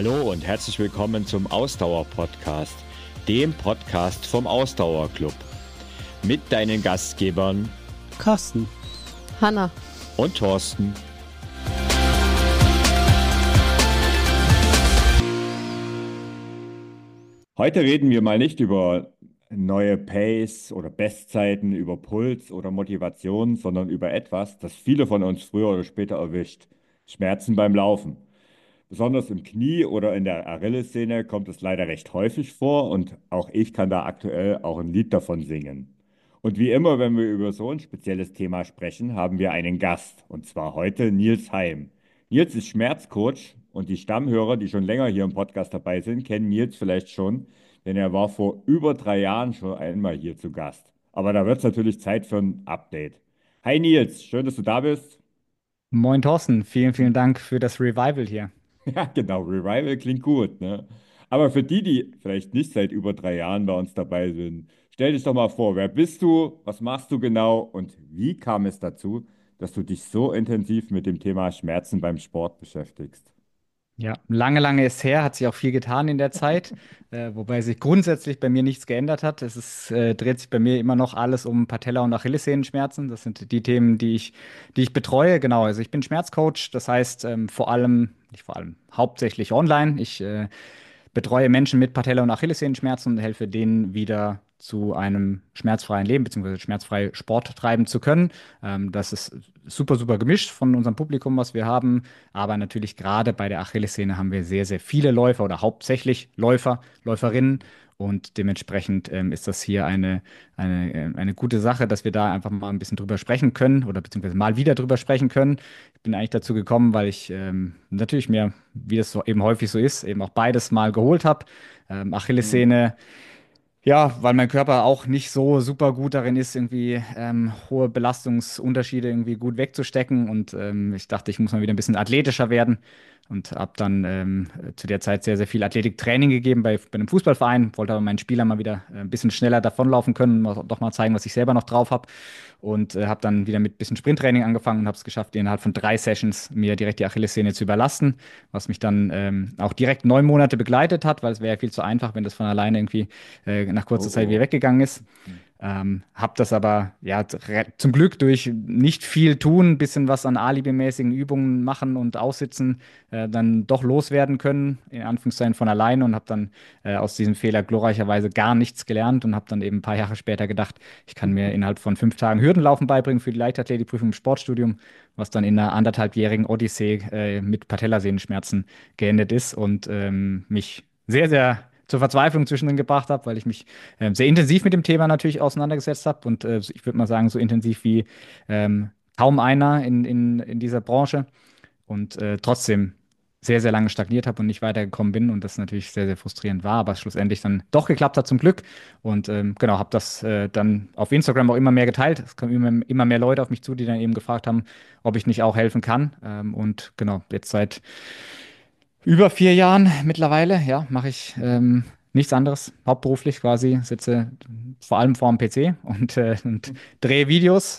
Hallo und herzlich willkommen zum Ausdauer-Podcast, dem Podcast vom Ausdauerclub. Mit deinen Gastgebern Carsten, Hanna und Thorsten. Heute reden wir mal nicht über neue Pace oder Bestzeiten, über Puls oder Motivation, sondern über etwas, das viele von uns früher oder später erwischt: Schmerzen beim Laufen. Besonders im Knie oder in der Achillessehne kommt es leider recht häufig vor und auch ich kann da aktuell auch ein Lied davon singen. Und wie immer, wenn wir über so ein spezielles Thema sprechen, haben wir einen Gast, und zwar heute Nils Heim. Nils ist Schmerzcoach und die Stammhörer, die schon länger hier im Podcast dabei sind, kennen Nils vielleicht schon, denn er war vor über 3 Jahren schon einmal hier zu Gast. Aber da wird es natürlich Zeit für ein Update. Hi Nils, schön, dass du da bist. moin Thorsten, vielen Dank für das Revival hier. Ja, genau, Revival klingt gut, ne? Aber für die, die vielleicht nicht seit über 3 Jahren bei uns dabei sind, stell dich doch mal vor, wer bist du, was machst du genau und wie kam es dazu, dass du dich so intensiv mit dem Thema Schmerzen beim Sport beschäftigst? Ja, lange ist her, hat sich auch viel getan in der Zeit, wobei sich grundsätzlich bei mir nichts geändert hat. Dreht sich bei mir immer noch alles um Patella- und Achillessehenschmerzen. Das sind die Themen, die ich betreue. Genau, also ich bin Schmerzcoach, das heißt nicht vor allem, hauptsächlich online. Ich betreue Menschen mit Patella- und Achillessehenschmerzen und helfe denen wieder zu einem schmerzfreien Leben bzw. schmerzfrei Sport treiben zu können. Das ist super gemischt von unserem Publikum, was wir haben. Aber natürlich gerade bei der Achillessehne haben wir sehr viele Läufer oder hauptsächlich Läufer, Läuferinnen. Und dementsprechend ist das hier eine gute Sache, dass wir da einfach mal ein bisschen drüber sprechen können oder beziehungsweise mal wieder drüber sprechen können. Ich bin eigentlich dazu gekommen, weil ich natürlich mir, wie das so eben häufig so ist, eben auch beides mal geholt habe. Mhm. Achillessehne, ja, weil mein Körper auch nicht so super gut darin ist, irgendwie hohe Belastungsunterschiede irgendwie gut wegzustecken. Und ich dachte, ich muss mal wieder ein bisschen athletischer werden. Und habe dann zu der Zeit sehr viel Athletiktraining gegeben bei einem Fußballverein. Wollte aber meinen Spielern mal wieder ein bisschen schneller davonlaufen können, doch mal zeigen, was ich selber noch drauf habe. Und habe dann wieder mit ein bisschen Sprinttraining angefangen und habe es geschafft, innerhalb von 3 Sessions mir direkt die Achillessehne zu überlasten, was mich dann auch direkt 9 Monate begleitet hat, weil es wäre ja viel zu einfach, wenn das von alleine irgendwie nach Oh, kurzer Zeit wieder oh. weggegangen ist. Hab das aber ja zum Glück durch nicht viel tun, ein bisschen was an alibimäßigen Übungen machen und aussitzen, dann doch loswerden können, in Anführungszeichen von alleine und habe dann aus diesem Fehler glorreicherweise gar nichts gelernt und habe dann eben ein paar Jahre später gedacht, ich kann mir innerhalb von 5 Tagen Hürdenlaufen beibringen für die Leichtathletikprüfung im Sportstudium, was dann in einer anderthalbjährigen Odyssee mit Patellasehnenschmerzen geendet ist und mich sehr zur Verzweiflung zwischendrin gebracht habe, weil ich mich sehr intensiv mit dem Thema natürlich auseinandergesetzt habe und ich würde mal sagen, so intensiv wie kaum einer in dieser Branche und trotzdem sehr lange stagniert habe und nicht weitergekommen bin und das natürlich sehr frustrierend war, aber es schlussendlich dann doch geklappt hat zum Glück und genau, habe das dann auf Instagram auch immer mehr geteilt. Es kamen immer mehr Leute auf mich zu, die dann eben gefragt haben, ob ich nicht auch helfen kann und genau, jetzt seit über 4 Jahren mittlerweile, ja, mache ich nichts anderes, hauptberuflich quasi, sitze vor allem vor dem PC und drehe Videos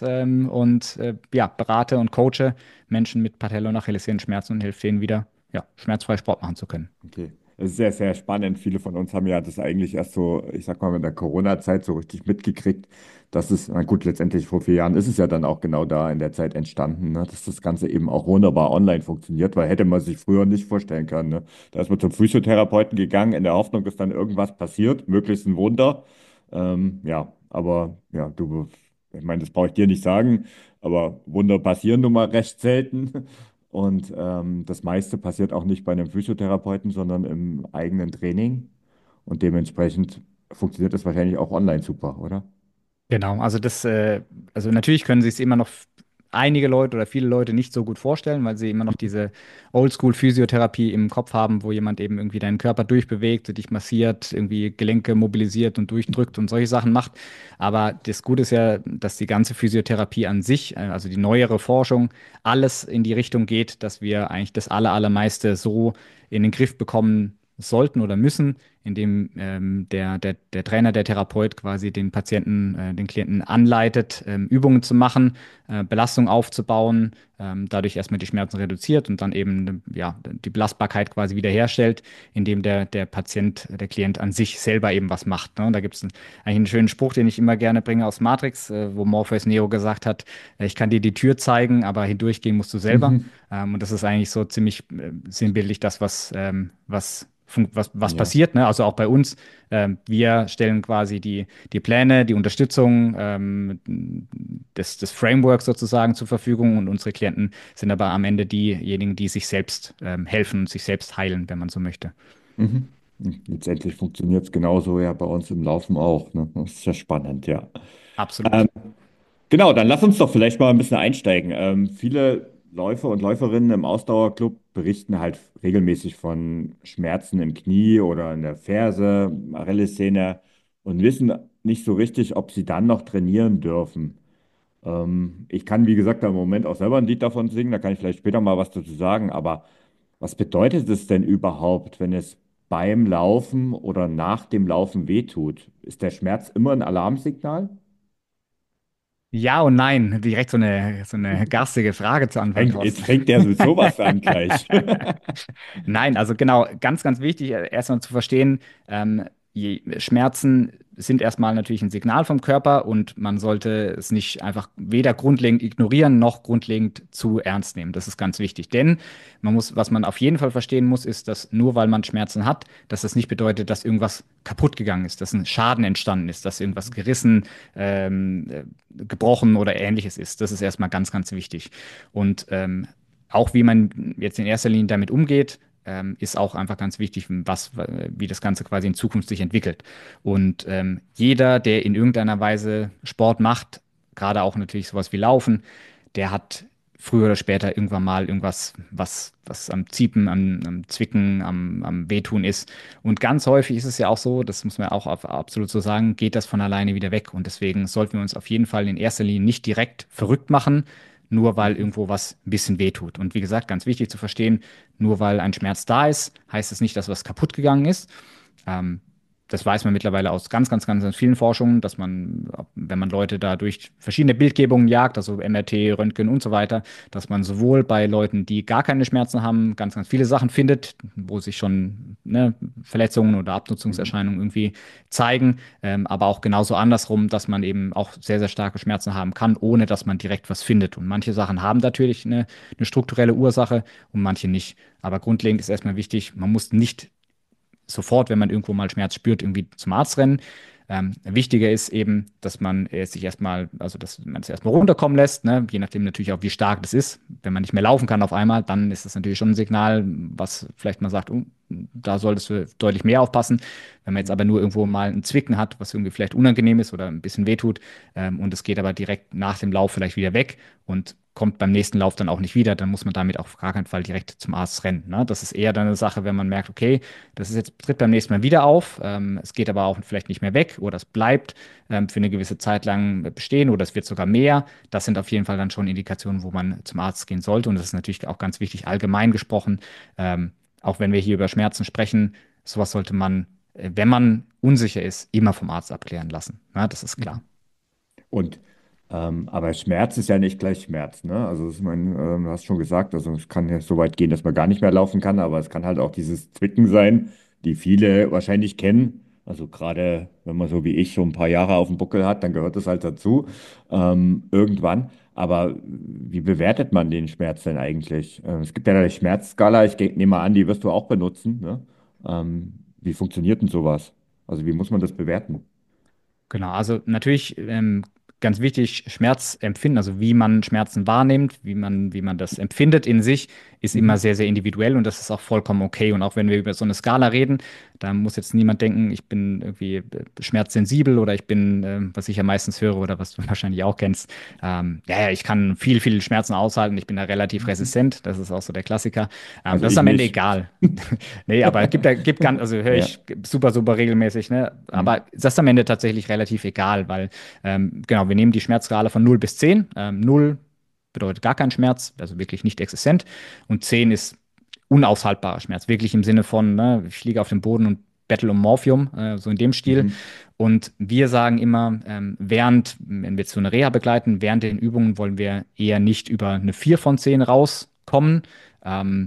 ja, berate und coache Menschen mit Patella- und Achillessehenschmerzen und helfe denen wieder, ja, schmerzfrei Sport machen zu können. Okay. Es ist sehr spannend. Viele von uns haben ja das eigentlich erst so, ich sag mal, in der Corona-Zeit so richtig mitgekriegt, dass es, na gut, letztendlich vor 4 Jahren ist es ja dann auch genau da in der Zeit entstanden, ne, dass das Ganze eben auch wunderbar online funktioniert, weil hätte man sich früher nicht vorstellen können. Ne? Da ist man zum Physiotherapeuten gegangen, in der Hoffnung, dass dann irgendwas passiert, möglichst ein Wunder. Ja, aber ja, ich meine, das brauche ich dir nicht sagen, aber Wunder passieren nun mal recht selten. Und das meiste passiert auch nicht bei einem Physiotherapeuten, sondern im eigenen Training. Und dementsprechend funktioniert das wahrscheinlich auch online super, oder? Genau, also natürlich können sich es immer noch einige Leute oder viele Leute nicht so gut vorstellen, weil sie immer noch diese Oldschool-Physiotherapie im Kopf haben, wo jemand eben irgendwie deinen Körper durchbewegt, dich massiert, irgendwie Gelenke mobilisiert und durchdrückt und solche Sachen macht. Aber das Gute ist ja, dass die ganze Physiotherapie an sich, also die neuere Forschung, alles in die Richtung geht, dass wir eigentlich das Allermeiste so in den Griff bekommen sollten oder müssen, in dem der Trainer, der Therapeut quasi den Patienten, den Klienten anleitet, Übungen zu machen, Belastung aufzubauen, dadurch erstmal die Schmerzen reduziert und dann eben ja, die Belastbarkeit quasi wiederherstellt, indem der Patient, der Klient an sich selber eben was macht. Ne? Und da gibt es eigentlich einen schönen Spruch, den ich immer gerne bringe aus Matrix, wo Morpheus Neo gesagt hat, ich kann dir die Tür zeigen, aber hindurchgehen musst du selber. Mhm. Und das ist eigentlich so ziemlich sinnbildlich das, was Ja. passiert. Ne? Also auch bei uns. Wir stellen quasi die Pläne, die Unterstützung des Frameworks sozusagen zur Verfügung und unsere Klienten sind aber am Ende diejenigen, die sich selbst helfen und sich selbst heilen, wenn man so möchte. Mhm. Letztendlich funktioniert es genauso ja bei uns im Laufen auch. Ne? Das ist ja spannend, ja. Absolut. Genau, dann lass uns doch vielleicht mal ein bisschen einsteigen. Viele Läufer und Läuferinnen im Ausdauerclub berichten halt regelmäßig von Schmerzen im Knie oder in der Ferse, Achillessehne und wissen nicht so richtig, ob sie dann noch trainieren dürfen. Ich kann, wie gesagt, da im Moment auch selber ein Lied davon singen, da kann ich vielleicht später mal was dazu sagen, aber was bedeutet es denn überhaupt, wenn es beim Laufen oder nach dem Laufen wehtut? Ist der Schmerz immer ein Alarmsignal? Ja und nein, direkt so eine garstige Frage zur Antwort, Jetzt Thorsten. fängt der mit sowas an gleich. Nein, also genau, ganz, ganz wichtig, erstmal zu verstehen, Schmerzen sind erstmal natürlich ein Signal vom Körper und man sollte es nicht einfach weder grundlegend ignorieren noch grundlegend zu ernst nehmen. Das ist ganz wichtig. Denn was man auf jeden Fall verstehen muss, ist, dass nur weil man Schmerzen hat, dass das nicht bedeutet, dass irgendwas kaputt gegangen ist, dass ein Schaden entstanden ist, dass irgendwas gerissen, gebrochen oder ähnliches ist. Das ist erstmal ganz, ganz wichtig. Und auch wie man jetzt in erster Linie damit umgeht, ist auch einfach ganz wichtig, wie das Ganze quasi in Zukunft sich entwickelt. Und jeder, der in irgendeiner Weise Sport macht, gerade auch natürlich sowas wie Laufen, der hat früher oder später irgendwann mal irgendwas, was am Ziepen, am Zwicken, am Wehtun ist. Und ganz häufig ist es ja auch so, das muss man auch absolut so sagen, geht das von alleine wieder weg. Und deswegen sollten wir uns auf jeden Fall in erster Linie nicht direkt verrückt machen, nur weil irgendwo was ein bisschen wehtut. Und wie gesagt, ganz wichtig zu verstehen, nur weil ein Schmerz da ist, heißt es nicht, dass was kaputt gegangen ist. Ähm, Das weiß man mittlerweile aus ganz, ganz, ganz, ganz vielen Forschungen, dass man, wenn man Leute da durch verschiedene Bildgebungen jagt, also MRT, Röntgen und so weiter, dass man sowohl bei Leuten, die gar keine Schmerzen haben, ganz, ganz viele Sachen findet, wo sich schon ne, Verletzungen oder Mhm. Abnutzungserscheinungen irgendwie zeigen, aber auch genauso andersrum, dass man eben auch sehr, sehr starke Schmerzen haben kann, ohne dass man direkt was findet. Und manche Sachen haben natürlich eine strukturelle Ursache und manche nicht. Aber grundlegend ist erstmal wichtig, man muss nicht sofort, wenn man irgendwo mal Schmerz spürt, irgendwie zum Arzt rennen. Wichtiger ist eben, dass man sich erstmal, also dass man es erstmal runterkommen lässt, ne? Je nachdem natürlich auch, wie stark das ist. Wenn man nicht mehr laufen kann auf einmal, dann ist das natürlich schon ein Signal, was vielleicht man sagt, da solltest du deutlich mehr aufpassen. Wenn man jetzt aber nur irgendwo mal ein Zwicken hat, was irgendwie vielleicht unangenehm ist oder ein bisschen wehtut, und es geht aber direkt nach dem Lauf vielleicht wieder weg und kommt beim nächsten Lauf dann auch nicht wieder, dann muss man damit auf gar keinen Fall direkt zum Arzt rennen. Ne? Das ist eher dann eine Sache, wenn man merkt, okay, das ist jetzt, tritt beim nächsten Mal wieder auf. Es geht aber auch vielleicht nicht mehr weg oder es bleibt für eine gewisse Zeit lang bestehen oder es wird sogar mehr. Das sind auf jeden Fall dann schon Indikationen, wo man zum Arzt gehen sollte. Und das ist natürlich auch ganz wichtig, allgemein gesprochen. Auch wenn wir hier über Schmerzen sprechen, sowas sollte man, wenn man unsicher ist, immer vom Arzt abklären lassen. Ja, das ist klar. Mhm. Und aber Schmerz ist ja nicht gleich Schmerz, ne? Also ich meine, du hast schon gesagt, also es kann ja so weit gehen, dass man gar nicht mehr laufen kann, aber es kann halt auch dieses Zwicken sein, die viele wahrscheinlich kennen. Also gerade wenn man so wie ich schon ein paar Jahre auf dem Buckel hat, dann gehört das halt dazu, irgendwann. Aber wie bewertet man den Schmerz denn eigentlich? Es gibt ja eine Schmerzskala, nehme mal an, die wirst du auch benutzen, ne? Wie funktioniert denn sowas? Also wie muss man das bewerten? Genau, also natürlich ganz wichtig, Schmerzempfinden, also wie man Schmerzen wahrnimmt, wie man das empfindet in sich, ist immer Mhm. sehr, sehr individuell und das ist auch vollkommen okay. Und auch wenn wir über so eine Skala reden, da muss jetzt niemand denken, ich bin irgendwie schmerzsensibel oder ich bin, was ich ja meistens höre oder was du wahrscheinlich auch kennst, ja, ja, ich kann viel, viel Schmerzen aushalten, ich bin da relativ Mhm. resistent, das ist auch so der Klassiker. Also Das ist ich am Ende nicht. egal. Nee, aber gibt ganz, also höre Ja. ich super, super regelmäßig, ne? Mhm. Aber das ist am Ende tatsächlich relativ egal, weil, genau, wir nehmen die Schmerzskala von 0 bis 10. 0 bedeutet gar kein Schmerz, also wirklich nicht existent. Und 10 ist unaushaltbarer Schmerz, wirklich im Sinne von, ne, ich liege auf dem Boden und Battle um Morphium, so in dem Stil. Mhm. Und wir sagen immer, wenn wir jetzt so eine Reha begleiten, während den Übungen wollen wir eher nicht über eine 4 von 10 rauskommen. Ähm,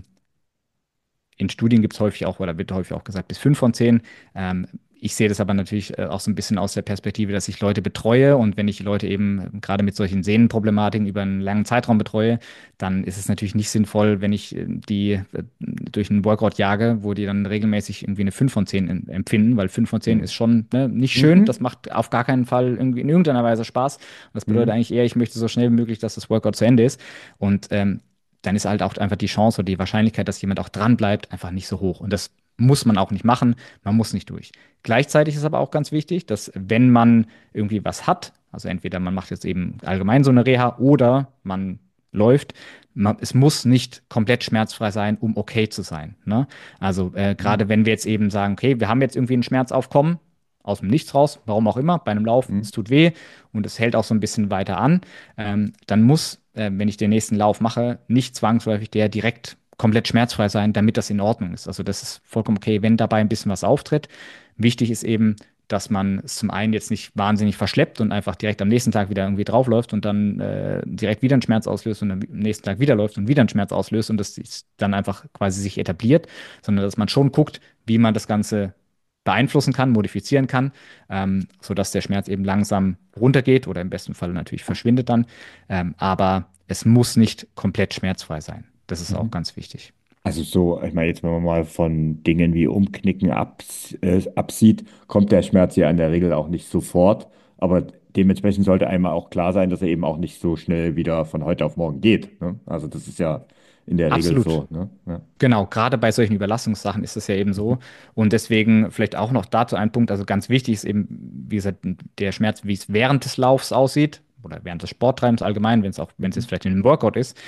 in Studien gibt es häufig auch, oder wird häufig auch gesagt, bis 5 von 10. Ich sehe das aber natürlich auch so ein bisschen aus der Perspektive, dass ich Leute betreue und wenn ich Leute eben gerade mit solchen Sehnenproblematiken über einen langen Zeitraum betreue, dann ist es natürlich nicht sinnvoll, wenn ich die durch einen Workout jage, wo die dann regelmäßig irgendwie eine 5 von 10 empfinden, weil 5 von 10 ist Mhm. schon ne, nicht schön. Das Mhm. macht auf gar keinen Fall irgendwie in irgendeiner Weise Spaß. Und das bedeutet Mhm. eigentlich eher, ich möchte so schnell wie möglich, dass das Workout zu Ende ist. Und dann ist halt auch einfach die Chance oder die Wahrscheinlichkeit, dass jemand auch dran bleibt, einfach nicht so hoch. Und das muss man auch nicht machen. Man muss nicht durch. Gleichzeitig ist aber auch ganz wichtig, dass wenn man irgendwie was hat, also entweder man macht jetzt eben allgemein so eine Reha oder man läuft, es muss nicht komplett schmerzfrei sein, um okay zu sein. Ne? Also gerade wenn wir jetzt eben sagen, okay, wir haben jetzt irgendwie ein Schmerzaufkommen, aus dem Nichts raus, warum auch immer, bei einem Lauf, Mhm. es tut weh und es hält auch so ein bisschen weiter an, dann muss, wenn ich den nächsten Lauf mache, nicht zwangsläufig der direkt komplett schmerzfrei sein, damit das in Ordnung ist. Also das ist vollkommen okay, wenn dabei ein bisschen was auftritt. Wichtig ist eben, dass man es zum einen jetzt nicht wahnsinnig verschleppt und einfach direkt am nächsten Tag wieder irgendwie draufläuft und dann direkt wieder einen Schmerz auslöst und am nächsten Tag wieder läuft und wieder einen Schmerz auslöst und das dann einfach quasi sich etabliert, sondern dass man schon guckt, wie man das Ganze beeinflussen kann, modifizieren kann, sodass der Schmerz eben langsam runtergeht oder im besten Fall natürlich verschwindet dann. Aber es muss nicht komplett schmerzfrei sein. Das ist auch Mhm. ganz wichtig. Also so, ich meine, jetzt wenn man mal von Dingen wie Umknicken absieht, kommt der Schmerz ja in der Regel auch nicht sofort. Aber dementsprechend sollte einmal auch klar sein, dass er eben auch nicht so schnell wieder von heute auf morgen geht. Ne? Also das ist ja in der Regel Absolut. so. Ne? Ja. Genau, gerade bei solchen Überlastungssachen ist es ja eben Mhm. so. Und deswegen vielleicht auch noch dazu ein Punkt, also ganz wichtig ist eben, wie gesagt, der Schmerz, wie es während des Laufs aussieht oder während des Sporttreibens allgemein, wenn es jetzt Mhm. vielleicht in einem Workout ist,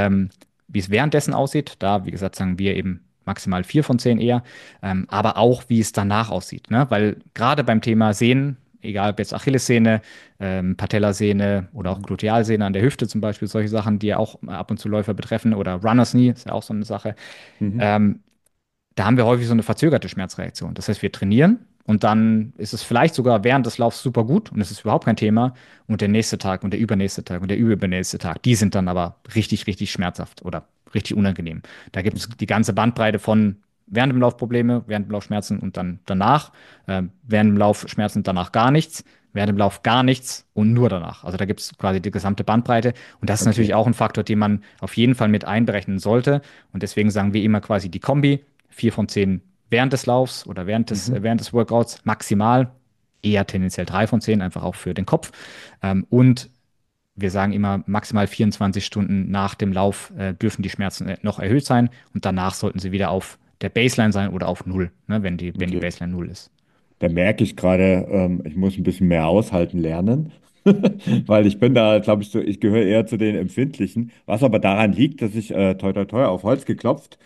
wie es währenddessen aussieht. Da, wie gesagt, sagen wir eben maximal 4 von 10 eher, aber auch, wie es danach aussieht. Ne? Weil gerade beim Thema Sehnen, egal ob jetzt Achillessehne, Patellasehne oder auch Mhm. Glutealsehne an der Hüfte zum Beispiel, solche Sachen, die ja auch ab und zu Läufer betreffen oder Runners Knee, ist ja auch so eine Sache. Mhm. Ähm, Da haben wir häufig so eine verzögerte Schmerzreaktion. Das heißt, wir trainieren und dann ist es vielleicht sogar während des Laufs super gut und es ist überhaupt kein Thema. Und der nächste Tag und der übernächste Tag und der übernächste Tag, die sind dann aber richtig, richtig schmerzhaft oder richtig unangenehm. Da gibt es Mhm. die ganze Bandbreite von während dem Lauf Probleme, während dem Lauf Schmerzen und dann danach, während dem Lauf Schmerzen, danach gar nichts, während dem Lauf gar nichts und nur danach. Also da gibt es quasi die gesamte Bandbreite und das ist natürlich Okay. auch ein Faktor, den man auf jeden Fall mit einberechnen sollte. Und deswegen sagen wir immer quasi die Kombi 4 von 10 während des Laufs oder Mhm. während des Workouts maximal, eher tendenziell 3 von 10 einfach auch für den Kopf. Und wir sagen immer, maximal 24 Stunden nach dem Lauf dürfen die Schmerzen noch erhöht sein und danach sollten sie wieder auf der Baseline sein oder auf Null, ne, wenn die Okay. Baseline Null ist. Da merke ich gerade, ich muss ein bisschen mehr aushalten lernen, weil ich bin da, glaube ich, so, ich gehöre eher zu den Empfindlichen, was aber daran liegt, dass ich, toi toi toi, auf Holz geklopft,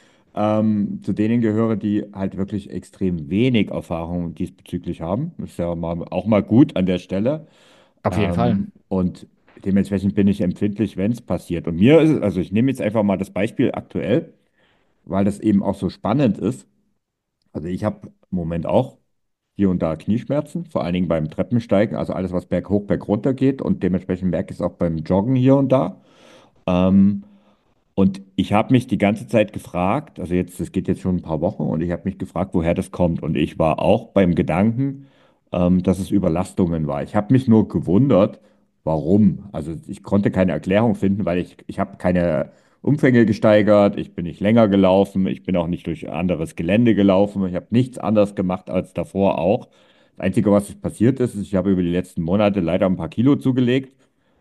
zu denen gehöre, die halt wirklich extrem wenig Erfahrung diesbezüglich haben. Ist ja mal, auch mal gut an der Stelle. Auf jeden Fall. Und dementsprechend bin ich empfindlich, wenn es passiert. Und mir ist es, also ich nehme jetzt einfach mal das Beispiel aktuell, weil das eben auch so spannend ist. Also ich habe im Moment auch hier und da Knieschmerzen, vor allen Dingen beim Treppensteigen, also alles, was berghoch, bergunter geht und dementsprechend merke ich es auch beim Joggen hier und da. Ähm, und ich habe mich die ganze Zeit gefragt, also jetzt, das geht jetzt schon ein paar Wochen und ich habe mich gefragt, woher das kommt. Und ich war auch beim Gedanken, dass es Überlastungen war. Ich habe mich nur gewundert, warum. Also ich konnte keine Erklärung finden, weil ich habe keine Umfänge gesteigert, ich bin nicht länger gelaufen, ich bin auch nicht durch anderes Gelände gelaufen, ich habe nichts anderes gemacht als davor auch. Das Einzige, was passiert ist, ist, ich habe über die letzten Monate leider ein paar Kilo zugelegt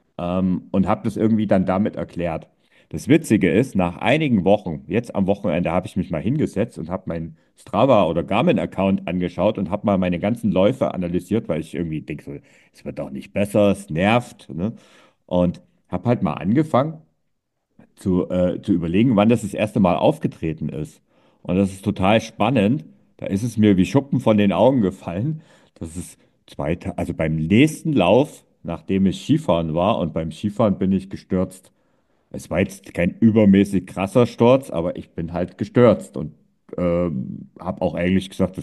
und habe das irgendwie dann damit erklärt. Das Witzige ist, nach einigen Wochen, jetzt am Wochenende, habe ich mich mal hingesetzt und habe meinen Strava- oder Garmin-Account angeschaut und habe mal meine ganzen Läufe analysiert, weil ich irgendwie denke, so, es wird doch nicht besser, es nervt. Ne? Und habe halt mal angefangen zu überlegen, wann das erste Mal aufgetreten ist. Und das ist total spannend. Da ist es mir wie Schuppen von den Augen gefallen, dass es also beim nächsten Lauf, nachdem ich Skifahren war und beim Skifahren bin ich gestürzt. Es war jetzt kein übermäßig krasser Sturz, aber ich bin halt gestürzt und habe auch eigentlich gesagt, das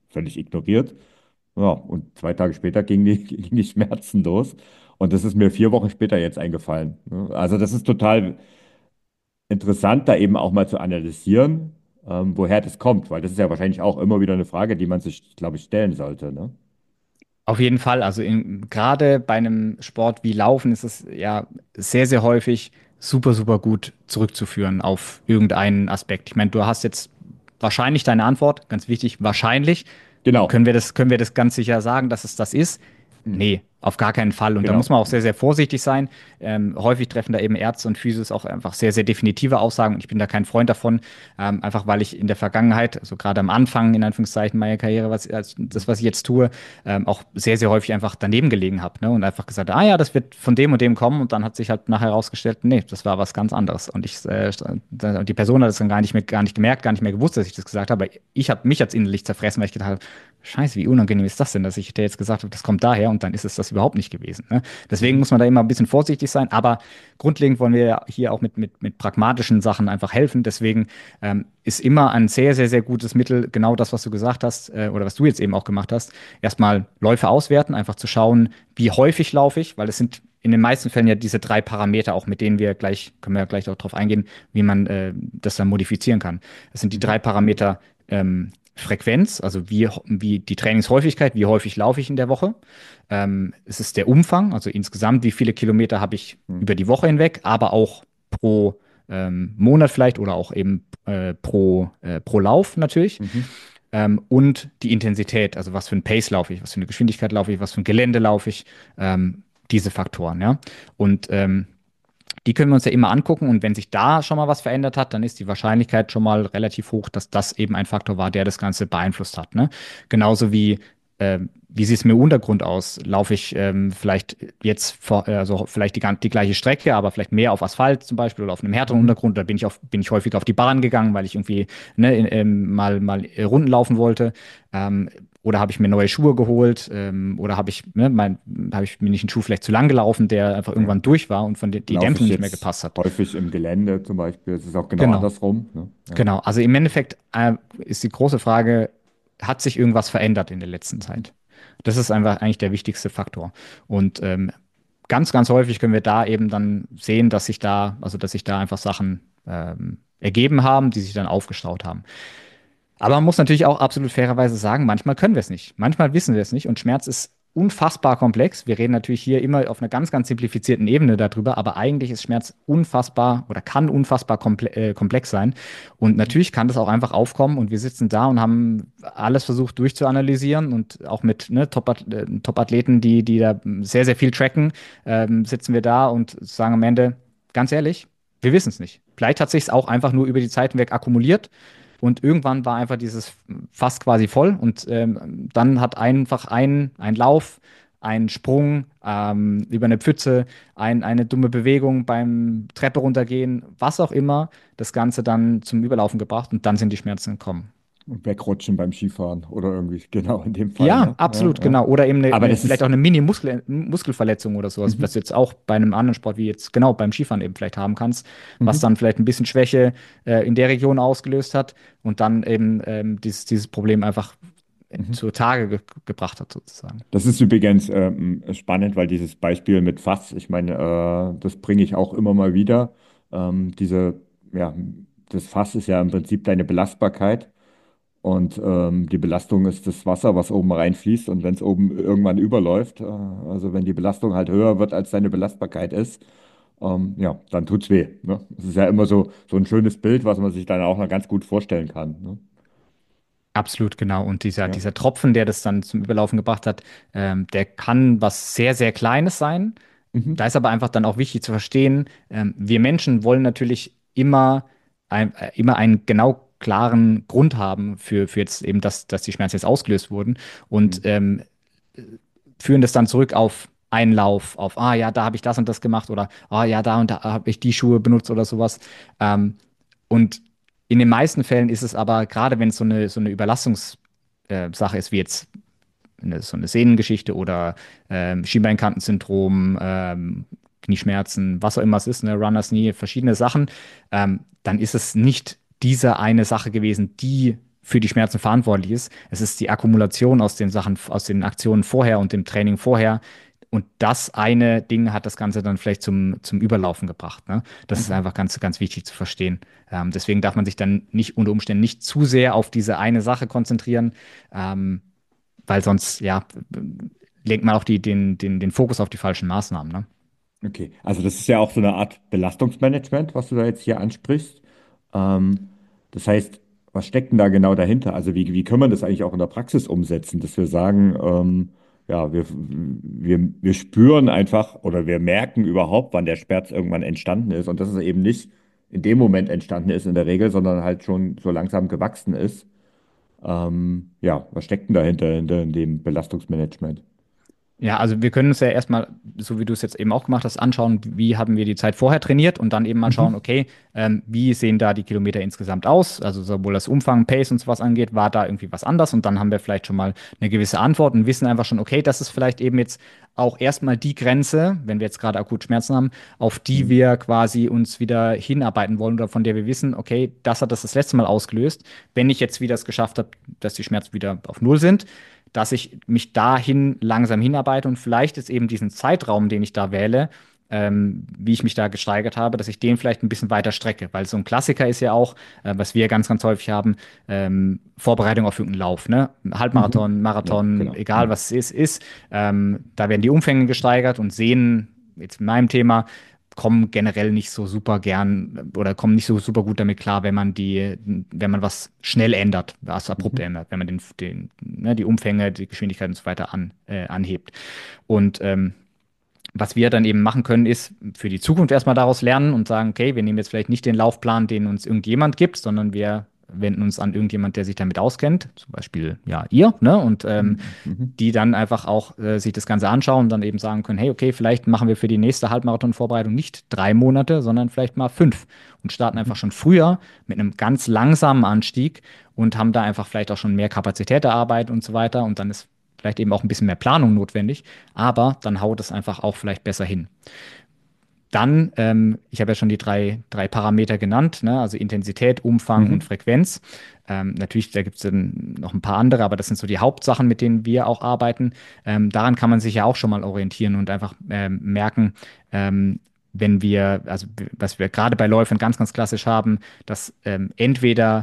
völlig ignoriert. Ja, und 2 Tage später gingen die Schmerzen los. Und das ist mir 4 Wochen später jetzt eingefallen. Ne? Also das ist total interessant, da eben auch mal zu analysieren, woher das kommt, weil das ist ja wahrscheinlich auch immer wieder eine Frage, die man sich, glaube ich, stellen sollte. Ne? Auf jeden Fall, also gerade bei einem Sport wie Laufen ist es ja sehr, sehr häufig super, super gut zurückzuführen auf irgendeinen Aspekt. Ich meine, du hast jetzt wahrscheinlich deine Antwort, ganz wichtig, wahrscheinlich. Genau. Können wir das ganz sicher sagen, dass es das ist? Hm. Nee, auf gar keinen Fall. Und da muss Genau. man auch sehr, sehr vorsichtig sein. Häufig treffen da eben Ärzte und Physios auch einfach sehr, sehr definitive Aussagen. Und ich bin da kein Freund davon, einfach weil ich in der Vergangenheit, also gerade am Anfang, in Anführungszeichen, meiner Karriere, was ich jetzt tue, auch sehr, sehr häufig einfach daneben gelegen habe, ne? Und einfach gesagt, ah ja, das wird von dem und dem kommen. Und dann hat sich halt nachher herausgestellt, nee, das war was ganz anderes. Und die Person hat es dann gar nicht gemerkt, gar nicht mehr gewusst, dass ich das gesagt habe. Aber ich habe mich als innerlich zerfressen, weil ich gedacht habe, Scheiße, wie unangenehm ist das denn, dass ich dir jetzt gesagt habe, das kommt daher und dann ist es das überhaupt nicht gewesen. Ne? Deswegen Mhm. muss man da immer ein bisschen vorsichtig sein, aber grundlegend wollen wir ja hier auch mit pragmatischen Sachen einfach helfen. Deswegen ist immer ein sehr, sehr, sehr gutes Mittel, genau das, was du gesagt hast, oder was du jetzt eben auch gemacht hast, erstmal Läufe auswerten, einfach zu schauen, wie häufig laufe ich, weil es sind in den meisten Fällen ja diese 3 Parameter, auch mit denen können wir ja gleich auch drauf eingehen, wie man das dann modifizieren kann. Das sind die Mhm. 3 Parameter Frequenz, also wie die Trainingshäufigkeit, wie häufig laufe ich in der Woche. Es ist der Umfang, also insgesamt, wie viele Kilometer habe ich Mhm. über die Woche hinweg, aber auch pro Monat vielleicht oder auch eben pro Lauf natürlich. Mhm. Und die Intensität, also was für ein Pace laufe ich, was für eine Geschwindigkeit laufe ich, was für ein Gelände laufe ich, diese Faktoren, ja. Und die können wir uns ja immer angucken und wenn sich da schon mal was verändert hat, dann ist die Wahrscheinlichkeit schon mal relativ hoch, dass das eben ein Faktor war, der das Ganze beeinflusst hat. Ne? Genauso wie sieht es mit dem Untergrund aus? Laufe ich vielleicht also vielleicht die gleiche Strecke, aber vielleicht mehr auf Asphalt zum Beispiel oder auf einem härteren Mhm. Untergrund? Da bin ich häufig auf die Bahn gegangen, weil ich irgendwie ne, mal Runden laufen wollte. Ähm, oder habe ich mir neue Schuhe geholt? Oder habe ich mir nicht einen Schuh vielleicht zu lang gelaufen, der einfach Ja. irgendwann durch war und von die Laufe Dämpfung ich nicht mehr jetzt gepasst hat? häufig im Gelände zum Beispiel. Es ist auch genau Genau, andersrum. Ne? Ja. genau. Also im Endeffekt ist die große Frage, hat sich irgendwas verändert in der letzten Mhm. Zeit? Das ist einfach eigentlich der wichtigste Faktor. Und ganz, ganz häufig können wir da eben dann sehen, dass sich da einfach Sachen ergeben haben, die sich dann aufgestaut haben. Aber man muss natürlich auch absolut fairerweise sagen, manchmal können wir es nicht. Manchmal wissen wir es nicht. Und Schmerz ist unfassbar komplex. Wir reden natürlich hier immer auf einer ganz, ganz simplifizierten Ebene darüber, aber eigentlich ist Schmerz unfassbar oder kann unfassbar komplex sein. Und natürlich kann das auch einfach aufkommen und wir sitzen da und haben alles versucht durchzuanalysieren und auch mit ne, Top-Athleten, die da sehr, sehr viel tracken, sitzen wir da und sagen am Ende, ganz ehrlich, wir wissen es nicht. Vielleicht hat sich es auch einfach nur über die Zeit hinweg akkumuliert und irgendwann war einfach dieses Fass quasi voll und dann hat einfach ein Lauf, ein Sprung über eine Pfütze, eine dumme Bewegung beim Treppe runtergehen, was auch immer, das Ganze dann zum Überlaufen gebracht und dann sind die Schmerzen gekommen. Und wegrutschen beim Skifahren oder irgendwie, genau in dem Fall. Ja, Ne? Ja, absolut, ja. genau. Oder eben Aber das vielleicht ist, auch eine Mini-Muskelverletzung oder sowas, was du mhm. jetzt auch bei einem anderen Sport wie jetzt genau beim Skifahren eben vielleicht haben kannst, was Mhm. dann vielleicht ein bisschen Schwäche in der Region ausgelöst hat und dann eben dieses Problem einfach Mhm. zutage gebracht hat, sozusagen. Das ist übrigens spannend, weil dieses Beispiel mit Fass, ich meine, das bringe ich auch immer mal wieder. Ja, das Fass ist ja im Prinzip deine Belastbarkeit und die Belastung ist das Wasser, was oben reinfließt und wenn es oben irgendwann überläuft, also wenn die Belastung halt höher wird, als deine Belastbarkeit ist, ja, dann tut's weh. Ne? Das ist ja immer so ein schönes Bild, was man sich dann auch noch ganz gut vorstellen kann. Ne? Absolut, genau. Und Ja. dieser Tropfen, der das dann zum Überlaufen gebracht hat, der kann was sehr, sehr Kleines sein. Da Mhm. ist aber einfach dann auch wichtig zu verstehen, wir Menschen wollen natürlich immer einen genau klaren Grund haben für jetzt eben, dass die Schmerzen jetzt ausgelöst wurden und Mhm. führen das dann zurück auf einen Lauf, auf, ah ja, da habe ich das und das gemacht oder, ah ja, da und da habe ich die Schuhe benutzt oder sowas. Ähm, und in den meisten Fällen ist es aber, gerade wenn es so eine Überlastungssache Sache ist, wie jetzt so eine Sehnengeschichte oder Schienbeinkantensyndrom, Knieschmerzen, was auch immer es ist, ne, Runners Knee, verschiedene Sachen, dann ist es nicht diese eine Sache gewesen, die für die Schmerzen verantwortlich ist. Es ist die Akkumulation aus den Sachen, aus den Aktionen vorher und dem Training vorher. Und das eine Ding hat das Ganze dann vielleicht zum Überlaufen gebracht. Ne? Das ist Mhm. einfach ganz, ganz wichtig zu verstehen. Deswegen darf man sich dann nicht unter Umständen nicht zu sehr auf diese eine Sache konzentrieren, ähm, weil sonst, ja, lenkt man auch den Fokus auf die falschen Maßnahmen. Ne? Okay, also das ist ja auch so eine Art Belastungsmanagement, was du da jetzt hier ansprichst. Ähm, Das heißt, was steckt denn da genau dahinter? Also wie können wir das eigentlich auch in der Praxis umsetzen, dass wir sagen, ja, wir spüren einfach oder wir merken überhaupt, wann der Schmerz irgendwann entstanden ist und dass es eben nicht in dem Moment entstanden ist in der Regel, sondern halt schon so langsam gewachsen ist. Ja, was steckt denn dahinter, hinter dem Belastungsmanagement? Ja, also wir können uns ja erstmal, so wie du es jetzt eben auch gemacht hast, anschauen, wie haben wir die Zeit vorher trainiert und dann eben mal schauen, Mhm. okay, wie sehen da die Kilometer insgesamt aus? Also sowohl das Umfang, Pace und sowas angeht, war da irgendwie was anders? Und dann haben wir vielleicht schon mal eine gewisse Antwort und wissen einfach schon, okay, das ist vielleicht eben jetzt auch erstmal die Grenze, wenn wir jetzt gerade akut Schmerzen haben, auf die Mhm. wir quasi uns wieder hinarbeiten wollen oder von der wir wissen, okay, das hat das letzte Mal ausgelöst. Wenn ich jetzt wieder es geschafft habe, dass die Schmerzen wieder auf Null sind, dass ich mich dahin langsam hinarbeite und vielleicht ist eben diesen Zeitraum, den ich da wähle, wie ich mich da gesteigert habe, dass ich den vielleicht ein bisschen weiter strecke. Weil so ein Klassiker ist ja auch, was wir ganz, ganz häufig haben, Vorbereitung auf irgendeinen Lauf, ne? Mhm. Halbmarathon, Ja, Marathon, genau. egal Mhm. was es ist. Da werden die Umfänge gesteigert und sehen, jetzt in meinem Thema, kommen generell nicht so super gern oder kommen nicht so super gut damit klar, wenn man was schnell ändert, was abrupt Mhm. ändert, wenn man die Umfänge, die Geschwindigkeit und so weiter anhebt. Und was wir dann eben machen können, ist für die Zukunft erstmal daraus lernen und sagen, okay, wir nehmen jetzt vielleicht nicht den Laufplan, den uns irgendjemand gibt, sondern wir wenden uns an irgendjemand, der sich damit auskennt, zum Beispiel ja ihr, ne? Und Mhm. Mhm. die dann einfach auch sich das Ganze anschauen und dann eben sagen können, hey, okay, vielleicht machen wir für die nächste Halbmarathon-Vorbereitung nicht 3 Monate, sondern vielleicht mal 5 und starten einfach Mhm. schon früher mit einem ganz langsamen Anstieg und haben da einfach vielleicht auch schon mehr Kapazität der Arbeit und so weiter und dann ist vielleicht eben auch ein bisschen mehr Planung notwendig, aber dann haut es einfach auch vielleicht besser hin. Dann, ich habe ja schon die drei Parameter genannt, ne? Also Intensität, Umfang und Mhm. Frequenz. Natürlich, da gibt es dann noch ein paar andere, aber das sind so die Hauptsachen, mit denen wir auch arbeiten. Daran kann man sich ja auch schon mal orientieren und einfach merken, wenn wir, also was wir gerade bei Läufen ganz, ganz klassisch haben, dass entweder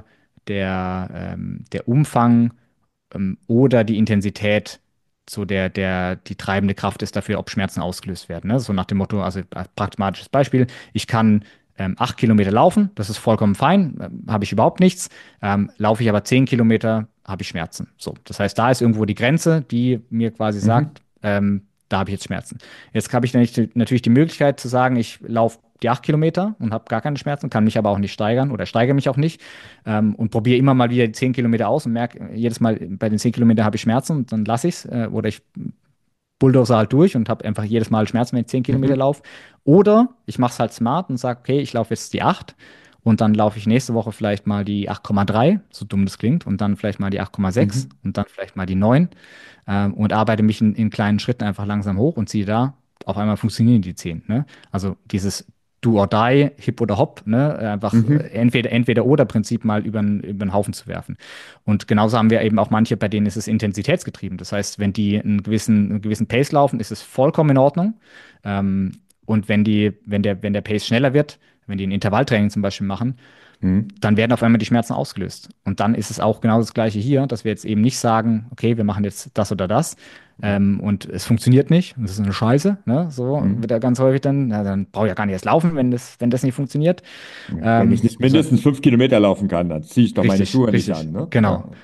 der Umfang oder die Intensität so die treibende Kraft ist dafür, ob Schmerzen ausgelöst werden. Ne? So nach dem Motto, also pragmatisches Beispiel, ich kann 8 Kilometer laufen, das ist vollkommen fein, habe ich überhaupt nichts. Laufe ich aber 10 Kilometer, habe ich Schmerzen. So, das heißt, da ist irgendwo die Grenze, die mir quasi Mhm. sagt, da habe ich jetzt Schmerzen. Jetzt habe ich natürlich die Möglichkeit zu sagen, ich laufe die 8 Kilometer und habe gar keine Schmerzen, kann mich aber auch nicht steigern oder steigere mich auch nicht und probiere immer mal wieder die 10 Kilometer aus und merke, jedes Mal bei den 10 Kilometern habe ich Schmerzen und dann lasse ich es oder ich bulldozer halt durch und habe einfach jedes Mal Schmerzen, wenn ich 10 Kilometer Mhm. laufe. Oder ich mache es halt smart und sage, okay, ich laufe jetzt die 8 und dann laufe ich nächste Woche vielleicht mal die 8,3, so dumm das klingt, und dann vielleicht mal die 8,6 Mhm. und dann vielleicht mal die 9 und arbeite mich in kleinen Schritten einfach langsam hoch und ziehe da, auf einmal funktionieren die 10. Ne? Also dieses Do or die, Hip oder Hop, ne? Einfach Mhm. entweder oder Prinzip mal über den Haufen zu werfen. Und genauso haben wir eben auch manche, bei denen ist es intensitätsgetrieben. Das heißt, wenn die einen gewissen Pace laufen, ist es vollkommen in Ordnung. Ähm, und wenn der Pace schneller wird, wenn die ein Intervalltraining zum Beispiel machen, Mhm. dann werden auf einmal die Schmerzen ausgelöst. Und dann ist es auch genau das Gleiche hier, dass wir jetzt eben nicht sagen, okay, wir machen jetzt das oder das und es funktioniert nicht, und das ist eine Scheiße, ne? So Mhm. wird ja ganz häufig dann, na, dann brauche ich ja gar nicht erst laufen, wenn das nicht funktioniert. Ja. Wenn ich nicht So, mindestens 5 Kilometer laufen kann, dann ziehe ich doch meine richtig, Schuhe nicht richtig, an, ne? genau. Ja.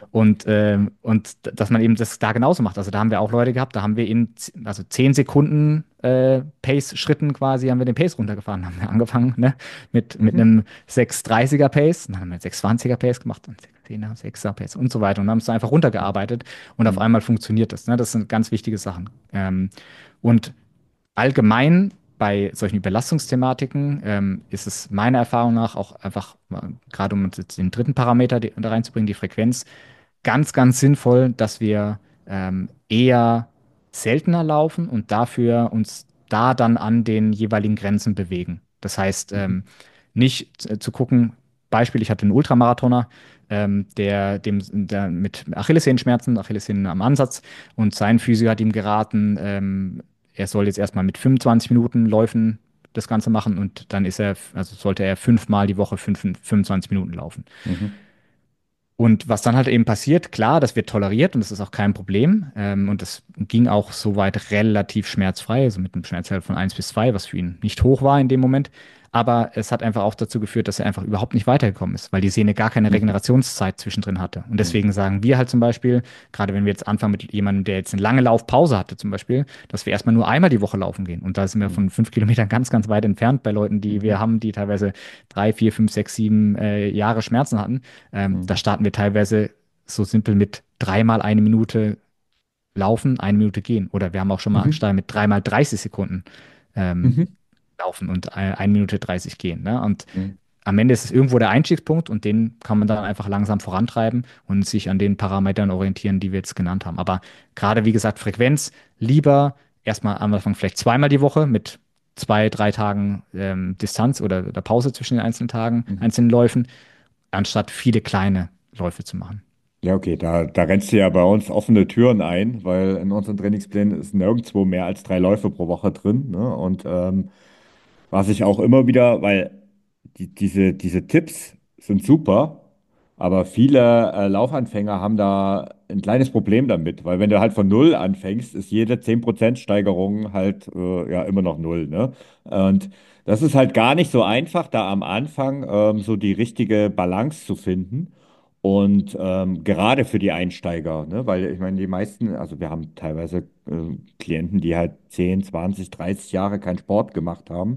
Und dass man eben das da genauso macht. Also da haben wir auch Leute gehabt, da haben wir also 10 Sekunden Pace-Schritten quasi, haben wir den Pace runtergefahren, haben wir angefangen, ne? Mit Mhm. einem 6,30er Pace, dann haben wir einen 6,20er Pace gemacht und 6,10er, 6er Pace und so weiter und haben es einfach runtergearbeitet und auf Mhm. einmal funktioniert das. Ne? Das sind ganz wichtige Sachen. Und allgemein bei solchen Überlastungsthematiken ist es meiner Erfahrung nach auch einfach, gerade um jetzt den dritten Parameter da reinzubringen, die Frequenz, ganz, ganz sinnvoll, dass wir eher seltener laufen und dafür uns da dann an den jeweiligen Grenzen bewegen. Das heißt, Mhm. nicht zu gucken, Beispiel, ich hatte einen Ultramarathoner, der mit Achillessehenschmerzen, Achillessehnen am Ansatz, und sein Physio hat ihm geraten, er soll jetzt erstmal mit 25 Minuten Läufen das Ganze machen und dann also sollte er 5-mal die Woche 25 Minuten laufen. Mhm. Und was dann halt eben passiert, klar, das wird toleriert und das ist auch kein Problem. Und das ging auch soweit relativ schmerzfrei, also mit einem Schmerzwert von 1 bis 2, was für ihn nicht hoch war in dem Moment. Aber es hat einfach auch dazu geführt, dass er einfach überhaupt nicht weitergekommen ist, weil die Sehne gar keine Mhm. Regenerationszeit zwischendrin hatte. Und Mhm. deswegen sagen wir halt zum Beispiel, gerade wenn wir jetzt anfangen mit jemandem, der jetzt eine lange Laufpause hatte zum Beispiel, dass wir erstmal nur einmal die Woche laufen gehen. Und da sind wir Mhm. von 5 Kilometern ganz, ganz weit entfernt bei Leuten, die wir Mhm. haben, die teilweise 3, 4, 5, 6, 7 Jahre Schmerzen hatten. Da Mhm. starten wir teilweise so simpel mit 3-mal 1 Minute laufen, 1 Minute gehen. Oder wir haben auch schon mal Mhm. gestartet mit 3-mal 30 Sekunden ähm, Mhm. laufen und 1 Minute 30 gehen. Ne? Und Mhm. am Ende ist es irgendwo der Einstiegspunkt und den kann man dann einfach langsam vorantreiben und sich an den Parametern orientieren, die wir jetzt genannt haben. Aber gerade wie gesagt, Frequenz lieber erstmal am Anfang vielleicht 2-mal die Woche mit 2, 3 Tagen Distanz oder Pause zwischen den einzelnen Tagen, Mhm. einzelnen Läufen, anstatt viele kleine Läufe zu machen. Ja, okay, da rennst du ja bei uns offene Türen ein, weil in unseren Trainingsplänen ist nirgendwo mehr als 3 Läufe pro Woche drin. Ne? Und was ich auch immer wieder, weil diese Tipps sind super, aber viele Laufanfänger haben da ein kleines Problem damit, weil wenn du halt von Null anfängst, ist jede 10% Steigerung halt ja immer noch Null, ne? Und das ist halt gar nicht so einfach, da am Anfang so die richtige Balance zu finden. Und gerade für die Einsteiger, ne? Weil ich meine, die meisten, also wir haben teilweise Klienten, die halt 10, 20, 30 Jahre keinen Sport gemacht haben.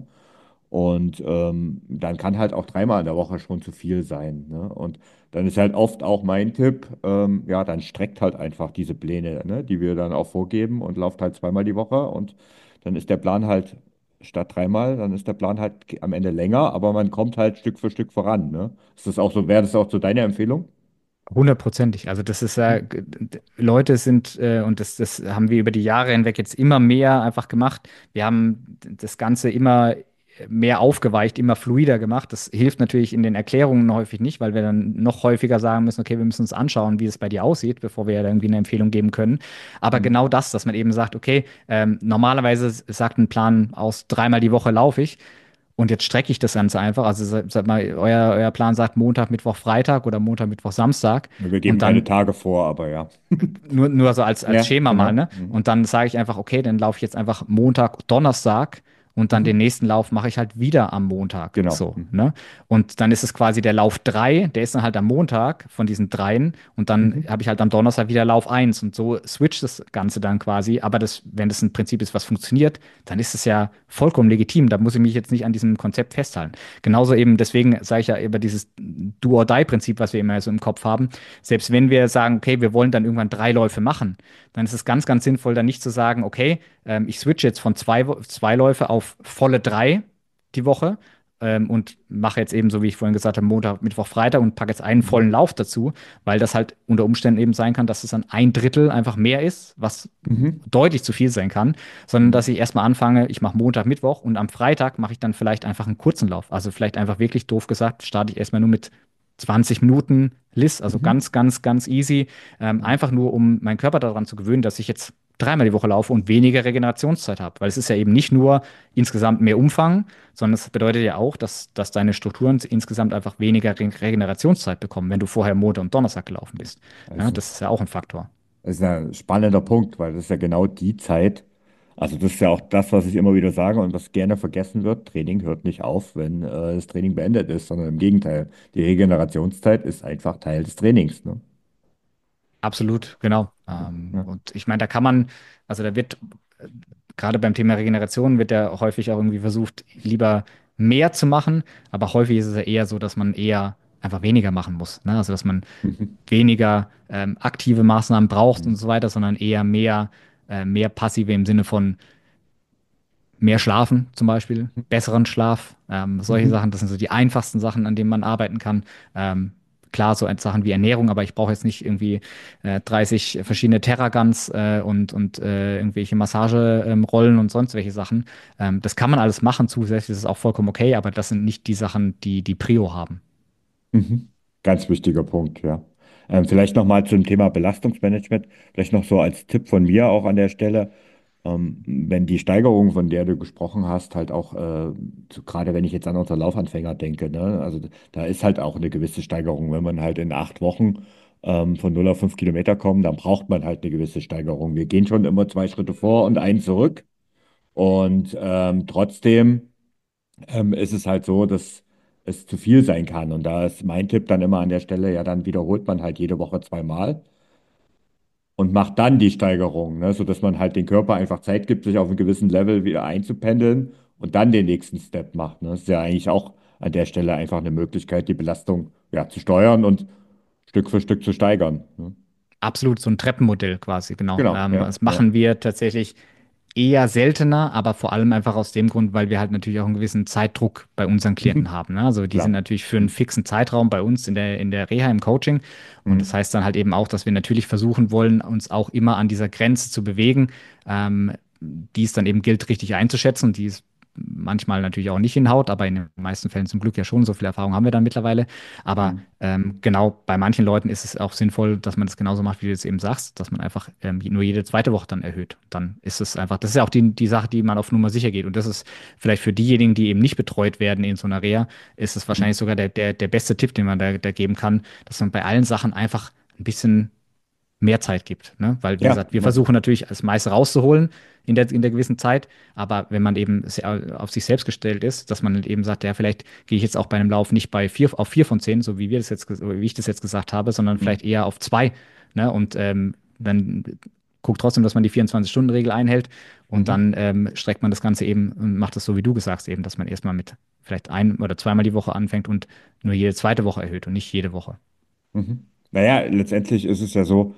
Und dann kann halt auch 3-mal in der Woche schon zu viel sein. Ne? Und dann ist halt oft auch mein Tipp, ja, dann streckt halt einfach diese Pläne, ne, die wir dann auch vorgeben und lauft halt 2-mal die Woche. Und dann ist der Plan halt statt 3-mal, dann ist der Plan halt am Ende länger, aber man kommt halt Stück für Stück voran. Ne? Ist das auch so, wäre das auch so deine Empfehlung? Hundertprozentig. Also das ist ja, Mhm. Leute sind, und das haben wir über die Jahre hinweg jetzt immer mehr einfach gemacht. Wir haben das Ganze immer mehr aufgeweicht, immer fluider gemacht. Das hilft natürlich in den Erklärungen häufig nicht, weil wir dann noch häufiger sagen müssen, okay, wir müssen uns anschauen, wie es bei dir aussieht, bevor wir ja irgendwie eine Empfehlung geben können. Aber Mhm. genau das, dass man eben sagt, okay, normalerweise sagt ein Plan aus 3-mal die Woche laufe ich. Und jetzt strecke ich das Ganze einfach. Also sag mal, euer Plan sagt Montag, Mittwoch, Freitag oder Montag, Mittwoch, Samstag. Wir geben Und keine dann Tage vor, aber ja. nur so als Ja, Schema mal, genau. ne? Mhm. Und dann sage ich einfach, okay, dann laufe ich jetzt einfach Montag, Donnerstag und dann den Mhm. nächsten Lauf mache ich halt wieder am Montag. Genau. So, Mhm. ne? Und dann ist es quasi der Lauf 3, der ist dann halt am Montag von diesen dreien und dann Mhm. habe ich halt am Donnerstag wieder Lauf 1 und so switcht das Ganze dann quasi. Aber wenn das ein Prinzip ist, was funktioniert, dann ist es ja vollkommen legitim. Da muss ich mich jetzt nicht an diesem Konzept festhalten. Genauso eben, deswegen sage ich ja über dieses Do-or-Die-Prinzip, was wir immer so im Kopf haben. Selbst wenn wir sagen, okay, wir wollen dann irgendwann 3 Läufe machen, dann ist es ganz, ganz sinnvoll, dann nicht zu sagen, okay, ich switche jetzt von zwei Läufe auf volle 3 die Woche und mache jetzt eben, so wie ich vorhin gesagt habe, Montag, Mittwoch, Freitag und packe jetzt einen Mhm. vollen Lauf dazu, weil das halt unter Umständen eben sein kann, dass es dann 1/3 einfach mehr ist, was Mhm. deutlich zu viel sein kann, sondern dass Mhm. ich erstmal anfange, ich mache Montag, Mittwoch und am Freitag mache ich dann vielleicht einfach einen kurzen Lauf. Also vielleicht einfach wirklich doof gesagt, starte ich erstmal nur mit 20 Minuten List, also Mhm. ganz, ganz, ganz easy. Mhm. Einfach nur, um meinen Körper daran zu gewöhnen, dass ich jetzt 3-mal die Woche laufe und weniger Regenerationszeit habe. Weil es ist ja eben nicht nur insgesamt mehr Umfang, sondern es bedeutet ja auch, dass deine Strukturen insgesamt einfach weniger Regenerationszeit bekommen, wenn du vorher Montag und Donnerstag gelaufen bist. Ja, Also, das ist ja auch ein Faktor. das ist ein spannender Punkt, weil das ist ja genau die Zeit. Also, das ist ja auch das, was ich immer wieder sage und was gerne vergessen wird. Training hört nicht auf, wenn das Training beendet ist, sondern im Gegenteil. Die Regenerationszeit ist einfach Teil des Trainings. Ne? Absolut, genau. Ja. Und ich meine, da kann man, also da wird gerade beim Thema Regeneration wird ja häufig auch irgendwie versucht, lieber mehr zu machen, aber häufig ist es ja eher so, dass man eher einfach weniger machen muss. Ne? Also dass man Mhm. weniger aktive Maßnahmen braucht und Mhm. so weiter, sondern eher mehr passive im Sinne von mehr schlafen zum Beispiel, besseren Schlaf, solche Mhm. Sachen, das sind so die einfachsten Sachen, an denen man arbeiten kann. Klar, so Sachen wie Ernährung, aber ich brauche jetzt nicht irgendwie 30 verschiedene Terraguns und irgendwelche Massagerollen Rollen und sonst welche Sachen. Das kann man alles machen, zusätzlich ist es auch vollkommen okay, aber das sind nicht die Sachen, die Prio haben. Mhm. Ganz wichtiger Punkt, ja. Vielleicht nochmal zum Thema Belastungsmanagement, vielleicht noch so als Tipp von mir auch an der Stelle. Wenn die Steigerung, von der du gesprochen hast, halt auch, so gerade wenn ich jetzt an unsere Laufanfänger denke, ne, also da ist halt auch eine gewisse Steigerung. Wenn man halt in 8 Wochen von 0 auf 5 Kilometer kommt, dann braucht man halt eine gewisse Steigerung. Wir gehen schon immer 2 Schritte vor und einen zurück. Und trotzdem ist es halt so, dass es zu viel sein kann. Und da ist mein Tipp dann immer an der Stelle, ja, dann wiederholt man halt jede Woche zweimal und macht dann die Steigerung, ne, sodass man halt den Körper einfach Zeit gibt, sich auf einem gewissen Level wieder einzupendeln und dann den nächsten Step macht. Ne. Das ist ja eigentlich auch an der Stelle einfach eine Möglichkeit, die Belastung ja, zu steuern und Stück für Stück zu steigern. Ne. Absolut, so ein Treppenmodell quasi, genau. Genau, ja, Das ja. machen wir tatsächlich eher seltener, aber vor allem einfach aus dem Grund, weil wir halt natürlich auch einen gewissen Zeitdruck bei unseren Klienten Mhm. haben. Ne? Also die sind Klar. natürlich für einen fixen Zeitraum bei uns in der Reha, im Coaching. Und das Mhm. heißt dann halt eben auch, dass wir natürlich versuchen wollen, uns auch immer an dieser Grenze zu bewegen, ähm, die es dann eben gilt, richtig einzuschätzen. Die es manchmal natürlich auch nicht hinhaut, aber in den meisten Fällen zum Glück ja schon. So viel Erfahrung haben wir dann mittlerweile. Aber Mhm. genau, bei manchen Leuten ist es auch sinnvoll, dass man das genauso macht, wie du es eben sagst, dass man einfach nur jede zweite Woche dann erhöht. Dann ist es einfach, das ist ja auch die Sache, die man auf Nummer sicher geht. Und das ist vielleicht für diejenigen, die eben nicht betreut werden in so einer Reha, ist es Mhm. wahrscheinlich sogar der beste Tipp, den man da geben kann, dass man bei allen Sachen einfach ein bisschen mehr Zeit gibt. Ne? Weil, wie Ja, gesagt, wir versuchen natürlich das meiste rauszuholen in der gewissen Zeit, aber wenn man eben auf sich selbst gestellt ist, dass man halt eben sagt, ja, vielleicht gehe ich jetzt auch bei einem Lauf nicht bei 4 von 10, so wie wir das jetzt, wie ich das jetzt gesagt habe, sondern mhm. vielleicht eher auf 2. Ne? Und dann guckt trotzdem, dass man die 24-Stunden-Regel einhält und Mhm. dann streckt man das Ganze eben und macht es so, wie du gesagt hast, eben, dass man erstmal mit vielleicht ein- oder zweimal die Woche anfängt und nur jede zweite Woche erhöht und nicht jede Woche. Mhm. Naja, letztendlich ist es ja so,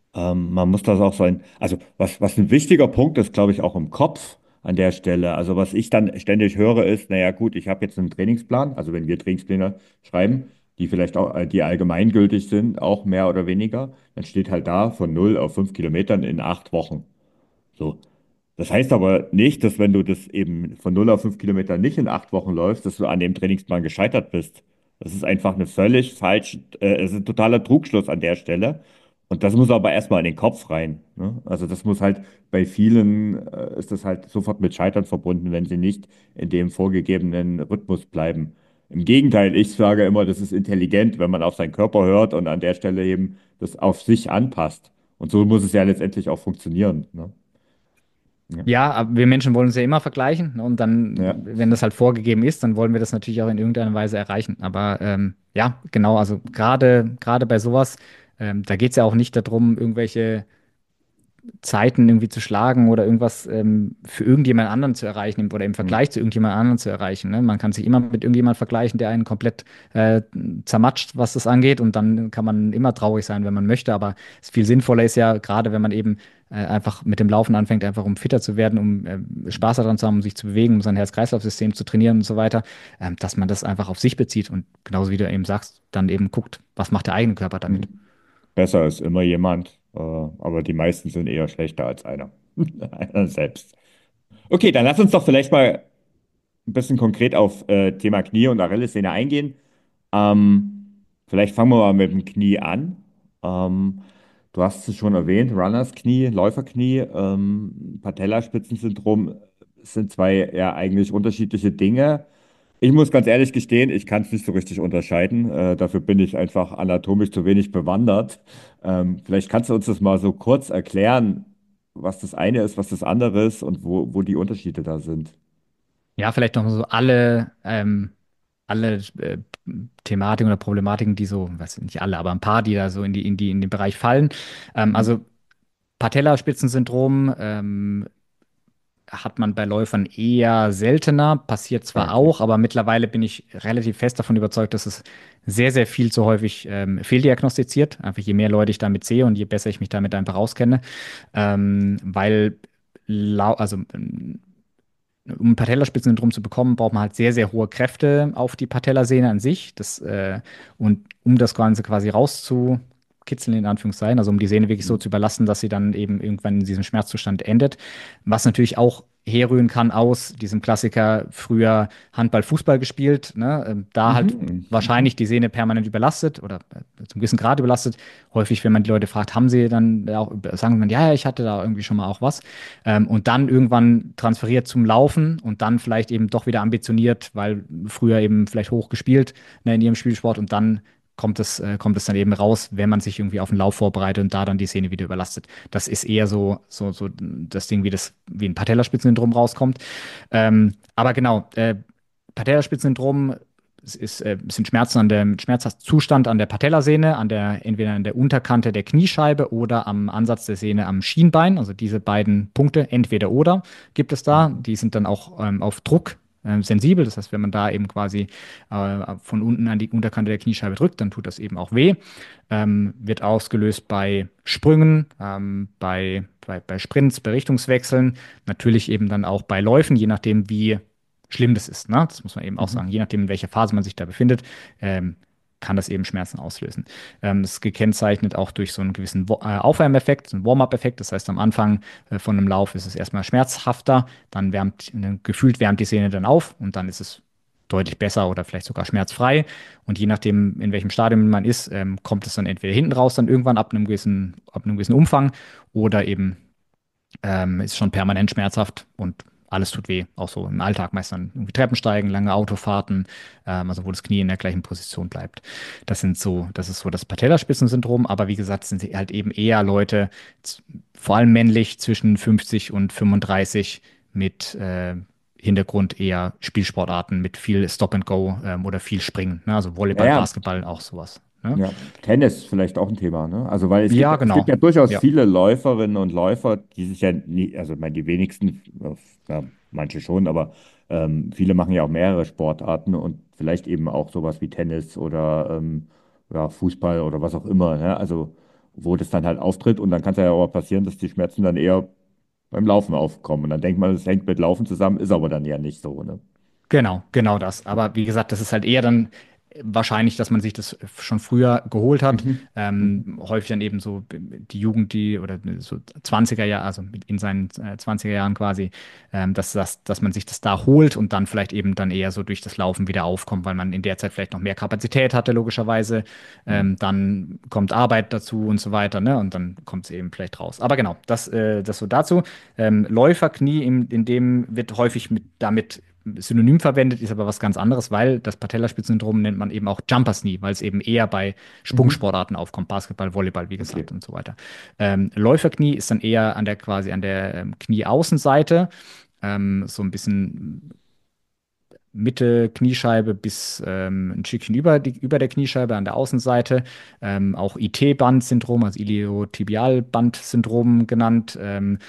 man muss das auch sein. Also, was ein wichtiger Punkt ist, glaube ich, auch im Kopf an der Stelle. Also, was ich dann ständig höre, ist, naja, gut, ich habe jetzt einen Trainingsplan. Also, wenn wir Trainingspläne schreiben, die vielleicht auch, die allgemeingültig sind, auch mehr oder weniger, dann steht halt da von 0 auf 5 Kilometern in 8 Wochen. So. Das heißt aber nicht, dass wenn du das eben von 0 auf 5 Kilometer nicht in 8 Wochen läufst, dass du an dem Trainingsplan gescheitert bist. Das ist einfach eine völlig falsch, es ist ein totaler Trugschluss an der Stelle. Und das muss aber erstmal in den Kopf rein. Ne? Also das muss halt bei vielen, ist das halt sofort mit Scheitern verbunden, wenn sie nicht in dem vorgegebenen Rhythmus bleiben. Im Gegenteil, ich sage immer, das ist intelligent, wenn man auf seinen Körper hört und an der Stelle eben das auf sich anpasst. Und so muss es ja letztendlich auch funktionieren. Ne? Ja. Ja, aber wir Menschen wollen uns ja immer vergleichen, ne? Und dann, Ja. wenn das halt vorgegeben ist, dann wollen wir das natürlich auch in irgendeiner Weise erreichen. Aber ja, genau, also gerade bei sowas, da geht es ja auch nicht darum, irgendwelche Zeiten irgendwie zu schlagen oder irgendwas für irgendjemand anderen zu erreichen oder im Hm. Vergleich zu irgendjemand anderen zu erreichen. Ne? Man kann sich immer mit irgendjemand vergleichen, der einen komplett zermatscht, was das angeht. Und dann kann man immer traurig sein, wenn man möchte. Aber es viel sinnvoller ist ja, gerade wenn man eben einfach mit dem Laufen anfängt, einfach um fitter zu werden, um Spaß daran zu haben, um sich zu bewegen, um sein Herz-Kreislauf-System zu trainieren und so weiter, dass man das einfach auf sich bezieht und genauso wie du eben sagst, dann eben guckt, was macht der eigene Körper damit. Hm. Besser ist immer jemand, aber die meisten sind eher schlechter als einer. Einer selbst. Okay, dann lass uns doch vielleicht mal ein bisschen konkret auf Thema Knie und Achillessehne eingehen. Vielleicht fangen wir mal mit dem Knie an. Du hast es schon erwähnt, Runners Knie, Läuferknie, Patellaspitzensyndrom sind zwei ja eigentlich unterschiedliche Dinge. Ich muss ganz ehrlich gestehen, ich kann es nicht so richtig unterscheiden. Dafür bin ich einfach anatomisch zu wenig bewandert. Vielleicht kannst du uns das mal so kurz erklären, was das eine ist, was das andere ist und wo die Unterschiede da sind. Ja, vielleicht noch mal so alle Thematiken oder Problematiken, die so, weiß nicht alle, aber ein paar, die da so in den Bereich fallen. Mhm. Also Patellaspitzensyndrom hat man bei Läufern eher seltener, passiert Ah, zwar okay. auch, aber mittlerweile bin ich relativ fest davon überzeugt, dass es sehr, sehr viel zu häufig fehldiagnostiziert. Einfach je mehr Leute ich damit sehe und je besser ich mich damit einfach auskenne, weil also um ein Patellaspitzensyndrom zu bekommen, braucht man halt sehr, sehr hohe Kräfte auf die Patellasehne an sich. Und um das Ganze quasi rauszukitzeln, in Anführungszeichen, also um die Sehne wirklich so Mhm. zu überlassen, dass sie dann eben irgendwann in diesem Schmerzzustand endet. Was natürlich auch herrühren kann aus diesem Klassiker früher Handball, Fußball gespielt, ne? Da halt Mhm. Mhm. wahrscheinlich die Sehne permanent überlastet oder zum gewissen Grad überlastet. Häufig, wenn man die Leute fragt, haben sie dann auch, sagen man, ja, ja, ich hatte da irgendwie schon mal auch was. Und dann irgendwann transferiert zum Laufen und dann vielleicht eben doch wieder ambitioniert, weil früher eben vielleicht hoch gespielt, ne, in ihrem Spielsport und dann kommt es dann eben raus, wenn man sich irgendwie auf den Lauf vorbereitet und da dann die Sehne wieder überlastet. Das ist eher so das Ding, wie ein Patellaspitzensyndrom rauskommt. Aber genau, Patellaspitzensyndrom sind Schmerzen Schmerzzustand an der Patellasehne, entweder an der Unterkante der Kniescheibe oder am Ansatz der Sehne am Schienbein. Also diese beiden Punkte, entweder oder, gibt es da. Mhm. Die sind dann auch auf Druck sensibel. Das heißt, wenn man da eben quasi von unten an die Unterkante der Kniescheibe drückt, dann tut das eben auch weh. Wird ausgelöst bei Sprüngen, bei Sprints, bei Richtungswechseln, natürlich eben dann auch bei Läufen, je nachdem, wie schlimm das ist. Ne? Das muss man eben auch sagen. Mhm. Je nachdem, in welcher Phase man sich da befindet, ähm, kann das eben Schmerzen auslösen. Das ist gekennzeichnet auch durch so einen gewissen Aufwärmeffekt, so einen Warm-up-Effekt. Das heißt, am Anfang von einem Lauf ist es erstmal schmerzhafter, dann gefühlt wärmt die Sehne dann auf und dann ist es deutlich besser oder vielleicht sogar schmerzfrei. Und je nachdem, in welchem Stadium man ist, kommt es dann entweder hinten raus, dann irgendwann ab einem gewissen Umfang oder eben ist schon permanent schmerzhaft und alles tut weh. Auch so im Alltag, meist dann irgendwie Treppensteigen, lange Autofahrten, also wo das Knie in der gleichen Position bleibt. Das ist so das Patellaspitzensyndrom, aber wie gesagt, sind sie halt eben eher Leute, vor allem männlich zwischen 50 und 35 mit Hintergrund eher Spielsportarten mit viel Stop and Go oder viel Springen. Ne? Also Ja, Volleyball, ja, Basketball, auch sowas. Ne? ja. Tennis vielleicht auch ein Thema, ne? Also, weil Ja, es gibt genau. ja durchaus Ja. viele Läuferinnen und Läufer, die sich ja nie, also, ich meine, die wenigsten, ja, manche schon, aber viele machen ja auch mehrere Sportarten und vielleicht eben auch sowas wie Tennis oder ja, Fußball oder was auch immer, ne? Also, wo das dann halt auftritt und dann kann es ja auch passieren, dass die Schmerzen dann eher beim Laufen aufkommen. Und dann denkt man, es hängt mit Laufen zusammen, ist aber dann ja nicht so, ne? Genau, genau das. Aber wie gesagt, das ist halt eher dann wahrscheinlich, dass man sich das schon früher geholt hat. Mhm. Mhm. Häufig dann eben so die Jugend, die oder so 20er Jahre, also in seinen 20er Jahren quasi, dass man sich das da holt und dann vielleicht eben dann eher so durch das Laufen wieder aufkommt, weil man in der Zeit vielleicht noch mehr Kapazität hatte, logischerweise. Ja. Dann kommt Arbeit dazu und so weiter, ne? Und dann kommt es eben vielleicht raus. Aber genau, das so dazu. Läuferknie, in dem wird häufig damit synonym verwendet, ist aber was ganz anderes, weil das Patellaspitzensyndrom nennt man eben auch Jumpers Knee, weil es eben eher bei Mhm. Sprungsportarten aufkommt, Basketball, Volleyball, wie Okay. gesagt, und so weiter. Läuferknie ist dann eher quasi an der Knieaußenseite, so ein bisschen Mitte Kniescheibe bis ein Stückchen über der Kniescheibe an der Außenseite. Auch IT-Band-Syndrom, also Iliotibialband-Syndrom genannt.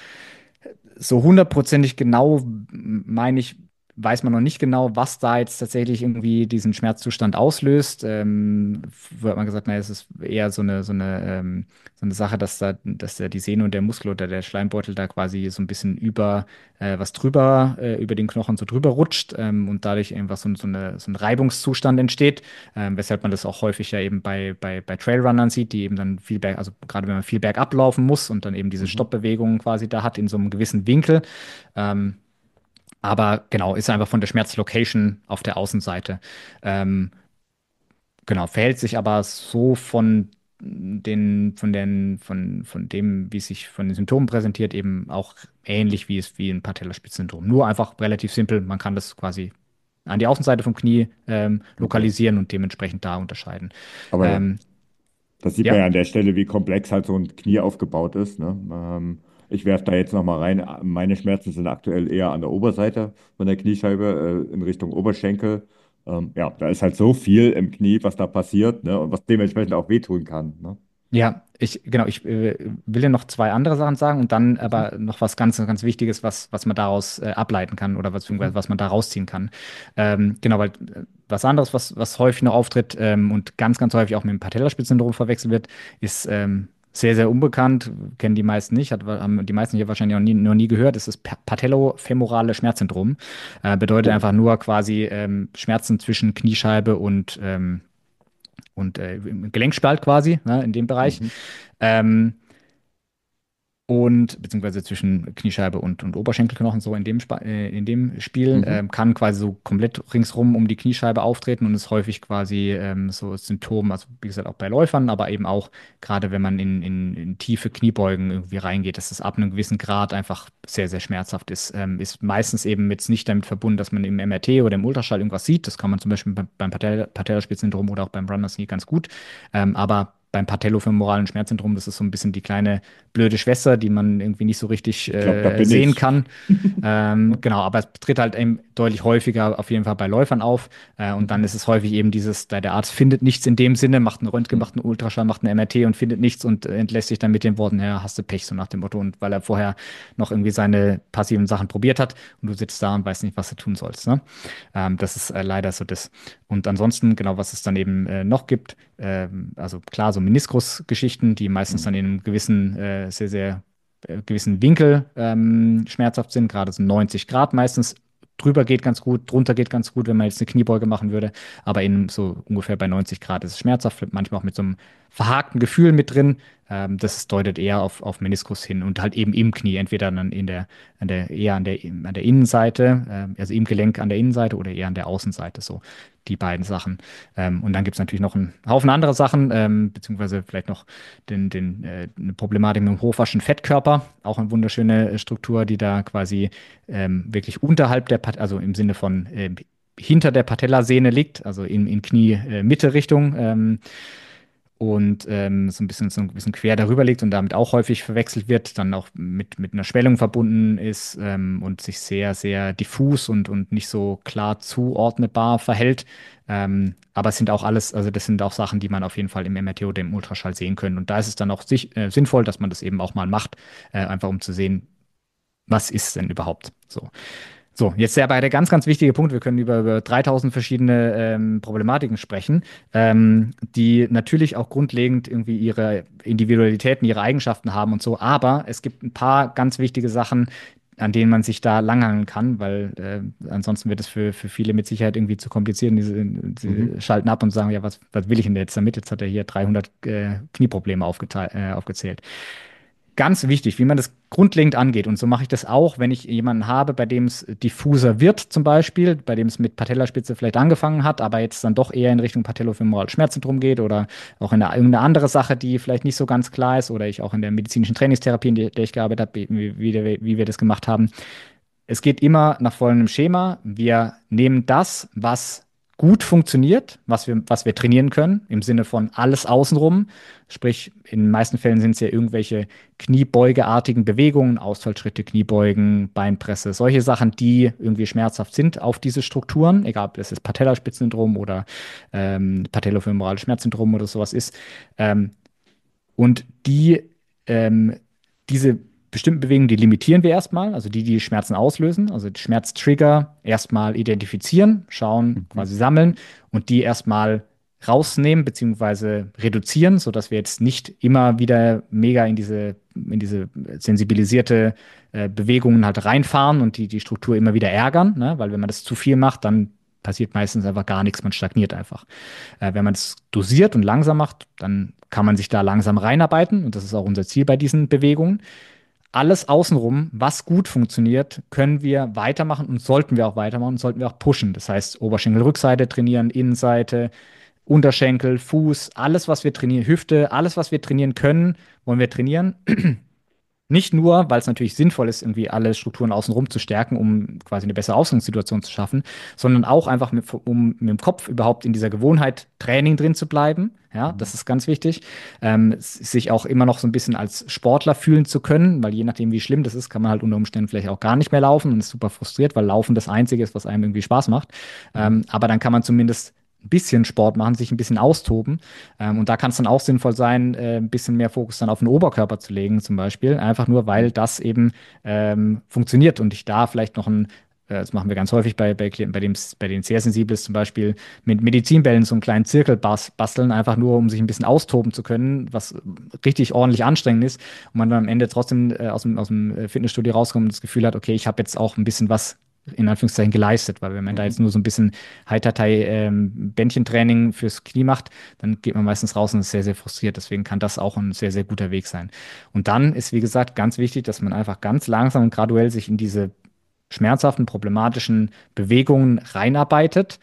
So hundertprozentig genau, meine ich, weiß man noch nicht genau, was da jetzt tatsächlich irgendwie diesen Schmerzzustand auslöst. Wo hat man gesagt, naja, es ist eher so eine Sache, dass da die Sehne und der Muskel oder der Schleimbeutel da quasi so ein bisschen über den Knochen so drüber rutscht und dadurch einfach so ein Reibungszustand entsteht, weshalb man das auch häufig ja eben bei Trailrunnern sieht, die eben dann also gerade wenn man viel bergab laufen muss und dann eben diese Mhm. Stoppbewegungen quasi da hat in so einem gewissen Winkel. Ähm, aber genau, ist einfach von der Schmerzlocation auf der Außenseite. Ähm, genau, verhält sich aber so von dem, wie es sich von den Symptomen präsentiert, eben auch ähnlich wie ein Patellaspitzensyndrom. Nur einfach relativ simpel. Man kann das quasi an die Außenseite vom Knie Okay. lokalisieren und dementsprechend da unterscheiden. Aber Ähm, das sieht man ja, ja an der Stelle, wie komplex halt so ein Knie aufgebaut ist, ne? Ich werfe da jetzt nochmal rein. Meine Schmerzen sind aktuell eher an der Oberseite von der Kniescheibe, in Richtung Oberschenkel. Ja, da ist halt so viel im Knie, was da passiert, ne? Und was dementsprechend auch wehtun kann, ne? ja, ich will dir noch zwei andere Sachen sagen und dann Mhm. aber noch was ganz Wichtiges, was man daraus ableiten kann oder beziehungsweise Mhm. was man da rausziehen kann. Genau, weil was anderes, was häufig noch auftritt und ganz häufig auch mit dem Patellaspitzensyndrom verwechselt wird, ist sehr, sehr unbekannt, kennen die meisten nicht, haben die meisten hier wahrscheinlich noch nie gehört, ist das Patellofemorale Schmerzsyndrom. Bedeutet Oh. einfach nur quasi Schmerzen zwischen Kniescheibe und Gelenkspalt quasi, ne, in dem Bereich. Mhm. Ähm, und beziehungsweise zwischen Kniescheibe und Oberschenkelknochen, so in dem Spiel, Mhm. kann quasi so komplett ringsrum um die Kniescheibe auftreten und ist häufig quasi so ein Symptom, also wie gesagt auch bei Läufern, aber eben auch gerade wenn man in tiefe Kniebeugen irgendwie reingeht, dass es ab einem gewissen Grad einfach sehr, sehr schmerzhaft ist. Ist meistens eben jetzt nicht damit verbunden, dass man im MRT oder im Ultraschall irgendwas sieht. Das kann man zum Beispiel beim Patellaspitzensyndrom oder auch beim Runners Knee ganz gut. Aber beim patellofemoralen Schmerzsyndrom, das ist so ein bisschen die kleine blöde Schwester, die man irgendwie nicht so richtig Ich glaube, da bin sehen ich. kann. Genau, aber es tritt halt eben deutlich häufiger auf jeden Fall bei Läufern auf. Und dann Mhm. ist es häufig eben dieses, da der Arzt findet nichts in dem Sinne, macht einen Röntgen, macht einen Ultraschall, macht einen MRT und findet nichts und entlässt sich dann mit den Worten, ja, hast du Pech, so nach dem Motto. Und weil er vorher noch irgendwie seine passiven Sachen probiert hat und du sitzt da und weißt nicht, was du tun sollst. Ne? Das ist leider so das. Und ansonsten, genau, was es dann eben noch gibt, also klar, so Meniskusgeschichten, die meistens dann Mhm. in einem gewissen, sehr, sehr gewissen Winkel schmerzhaft sind, gerade so 90 Grad meistens. Drüber geht ganz gut, drunter geht ganz gut, wenn man jetzt eine Kniebeuge machen würde. Aber in so ungefähr bei 90 Grad ist es schmerzhaft, manchmal auch mit so einem verhakten Gefühl mit drin. Deutet eher auf Meniskus hin und halt eben im Knie, entweder dann eher an der Innenseite, also im Gelenk an der Innenseite oder eher an der Außenseite, so die beiden Sachen. Und dann gibt es natürlich noch einen Haufen andere Sachen, beziehungsweise vielleicht noch eine Problematik mit dem hochwaschen Fettkörper, auch eine wunderschöne Struktur, die da quasi wirklich unterhalb also im Sinne von hinter der Patellasehne liegt, also in Knie-Mitte-Richtung. So ein bisschen quer darüber liegt und damit auch häufig verwechselt wird, dann auch mit einer Schwellung verbunden ist und sich sehr, sehr diffus und nicht so klar zuordnetbar verhält. Aber es sind auch alles, also das sind auch Sachen, die man auf jeden Fall im MRT oder im Ultraschall sehen können. Und da ist es dann auch sinnvoll, dass man das eben auch mal macht, einfach um zu sehen, was ist denn überhaupt so. So, jetzt der ganz, ganz wichtige Punkt. Wir können über 3000 verschiedene Problematiken sprechen, die natürlich auch grundlegend irgendwie ihre Individualitäten, ihre Eigenschaften haben und so. Aber es gibt ein paar ganz wichtige Sachen, an denen man sich da langhangeln kann, weil ansonsten wird es für viele mit Sicherheit irgendwie zu kompliziert. Die Mhm. schalten ab und sagen, ja, was will ich denn jetzt damit? Jetzt hat er hier 300 Knieprobleme aufgezählt. Ganz wichtig, wie man das grundlegend angeht. Und so mache ich das auch, wenn ich jemanden habe, bei dem es diffuser wird, zum Beispiel, bei dem es mit Patellaspitze vielleicht angefangen hat, aber jetzt dann doch eher in Richtung patellofemorales Schmerzsyndrom geht oder auch in irgendeine andere Sache, die vielleicht nicht so ganz klar ist oder ich auch in der medizinischen Trainingstherapie, der ich gearbeitet habe, wie wir das gemacht haben. Es geht immer nach folgendem Schema. Wir nehmen das, was gut funktioniert, was wir trainieren können, im Sinne von alles außenrum. Sprich, in den meisten Fällen sind es ja irgendwelche kniebeugeartigen Bewegungen, Ausfallschritte, Kniebeugen, Beinpresse, solche Sachen, die irgendwie schmerzhaft sind auf diese Strukturen, egal ob das jetzt Patellaspitzensyndrom oder patellofemorales Schmerzsyndrom oder sowas ist. Ähm, und ähm, diese bestimmten Bewegungen, die limitieren wir erstmal, also die Schmerzen auslösen, also die Schmerztrigger erstmal identifizieren, schauen, Mhm. quasi sammeln und die erstmal rausnehmen beziehungsweise reduzieren, sodass wir jetzt nicht immer wieder mega in diese sensibilisierte Bewegungen halt reinfahren und die Struktur immer wieder ärgern, ne? Weil wenn man das zu viel macht, dann passiert meistens einfach gar nichts, man stagniert einfach. Wenn man es dosiert und langsam macht, dann kann man sich da langsam reinarbeiten und das ist auch unser Ziel bei diesen Bewegungen. Alles außenrum, was gut funktioniert, können wir weitermachen und sollten wir auch weitermachen und sollten wir auch pushen. Das heißt, Oberschenkel-Rückseite trainieren, Innenseite, Unterschenkel, Fuß, alles, was wir trainieren, Hüfte, alles, was wir trainieren können, wollen wir trainieren. Nicht nur, weil es natürlich sinnvoll ist, irgendwie alle Strukturen außenrum zu stärken, um quasi eine bessere Ausgangssituation zu schaffen, sondern auch einfach, um mit dem Kopf überhaupt in dieser Gewohnheit Training drin zu bleiben. Ja, Mhm. das ist ganz wichtig. Sich auch immer noch so ein bisschen als Sportler fühlen zu können, weil je nachdem, wie schlimm das ist, kann man halt unter Umständen vielleicht auch gar nicht mehr laufen und ist super frustriert, weil Laufen das Einzige ist, was einem irgendwie Spaß macht. Mhm. Aber dann kann man zumindest ein bisschen Sport machen, sich ein bisschen austoben. Und da kann es dann auch sinnvoll sein, ein bisschen mehr Fokus dann auf den Oberkörper zu legen, zum Beispiel. Einfach nur, weil das eben funktioniert und ich da vielleicht noch das machen wir ganz häufig bei Klienten, bei denen es sehr sensibel ist, zum Beispiel mit Medizinbällen so einen kleinen Zirkel basteln, einfach nur, um sich ein bisschen austoben zu können, was richtig ordentlich anstrengend ist und man dann am Ende trotzdem aus dem Fitnessstudio rauskommt und das Gefühl hat, okay, ich habe jetzt auch ein bisschen was in Anführungszeichen geleistet, weil wenn man da Mhm. jetzt nur so ein bisschen Heitertei Bändchentraining fürs Knie macht, dann geht man meistens raus und ist sehr, sehr frustriert. Deswegen kann das auch ein sehr, sehr guter Weg sein. Und dann ist, wie gesagt, ganz wichtig, dass man einfach ganz langsam und graduell sich in diese schmerzhaften, problematischen Bewegungen reinarbeitet.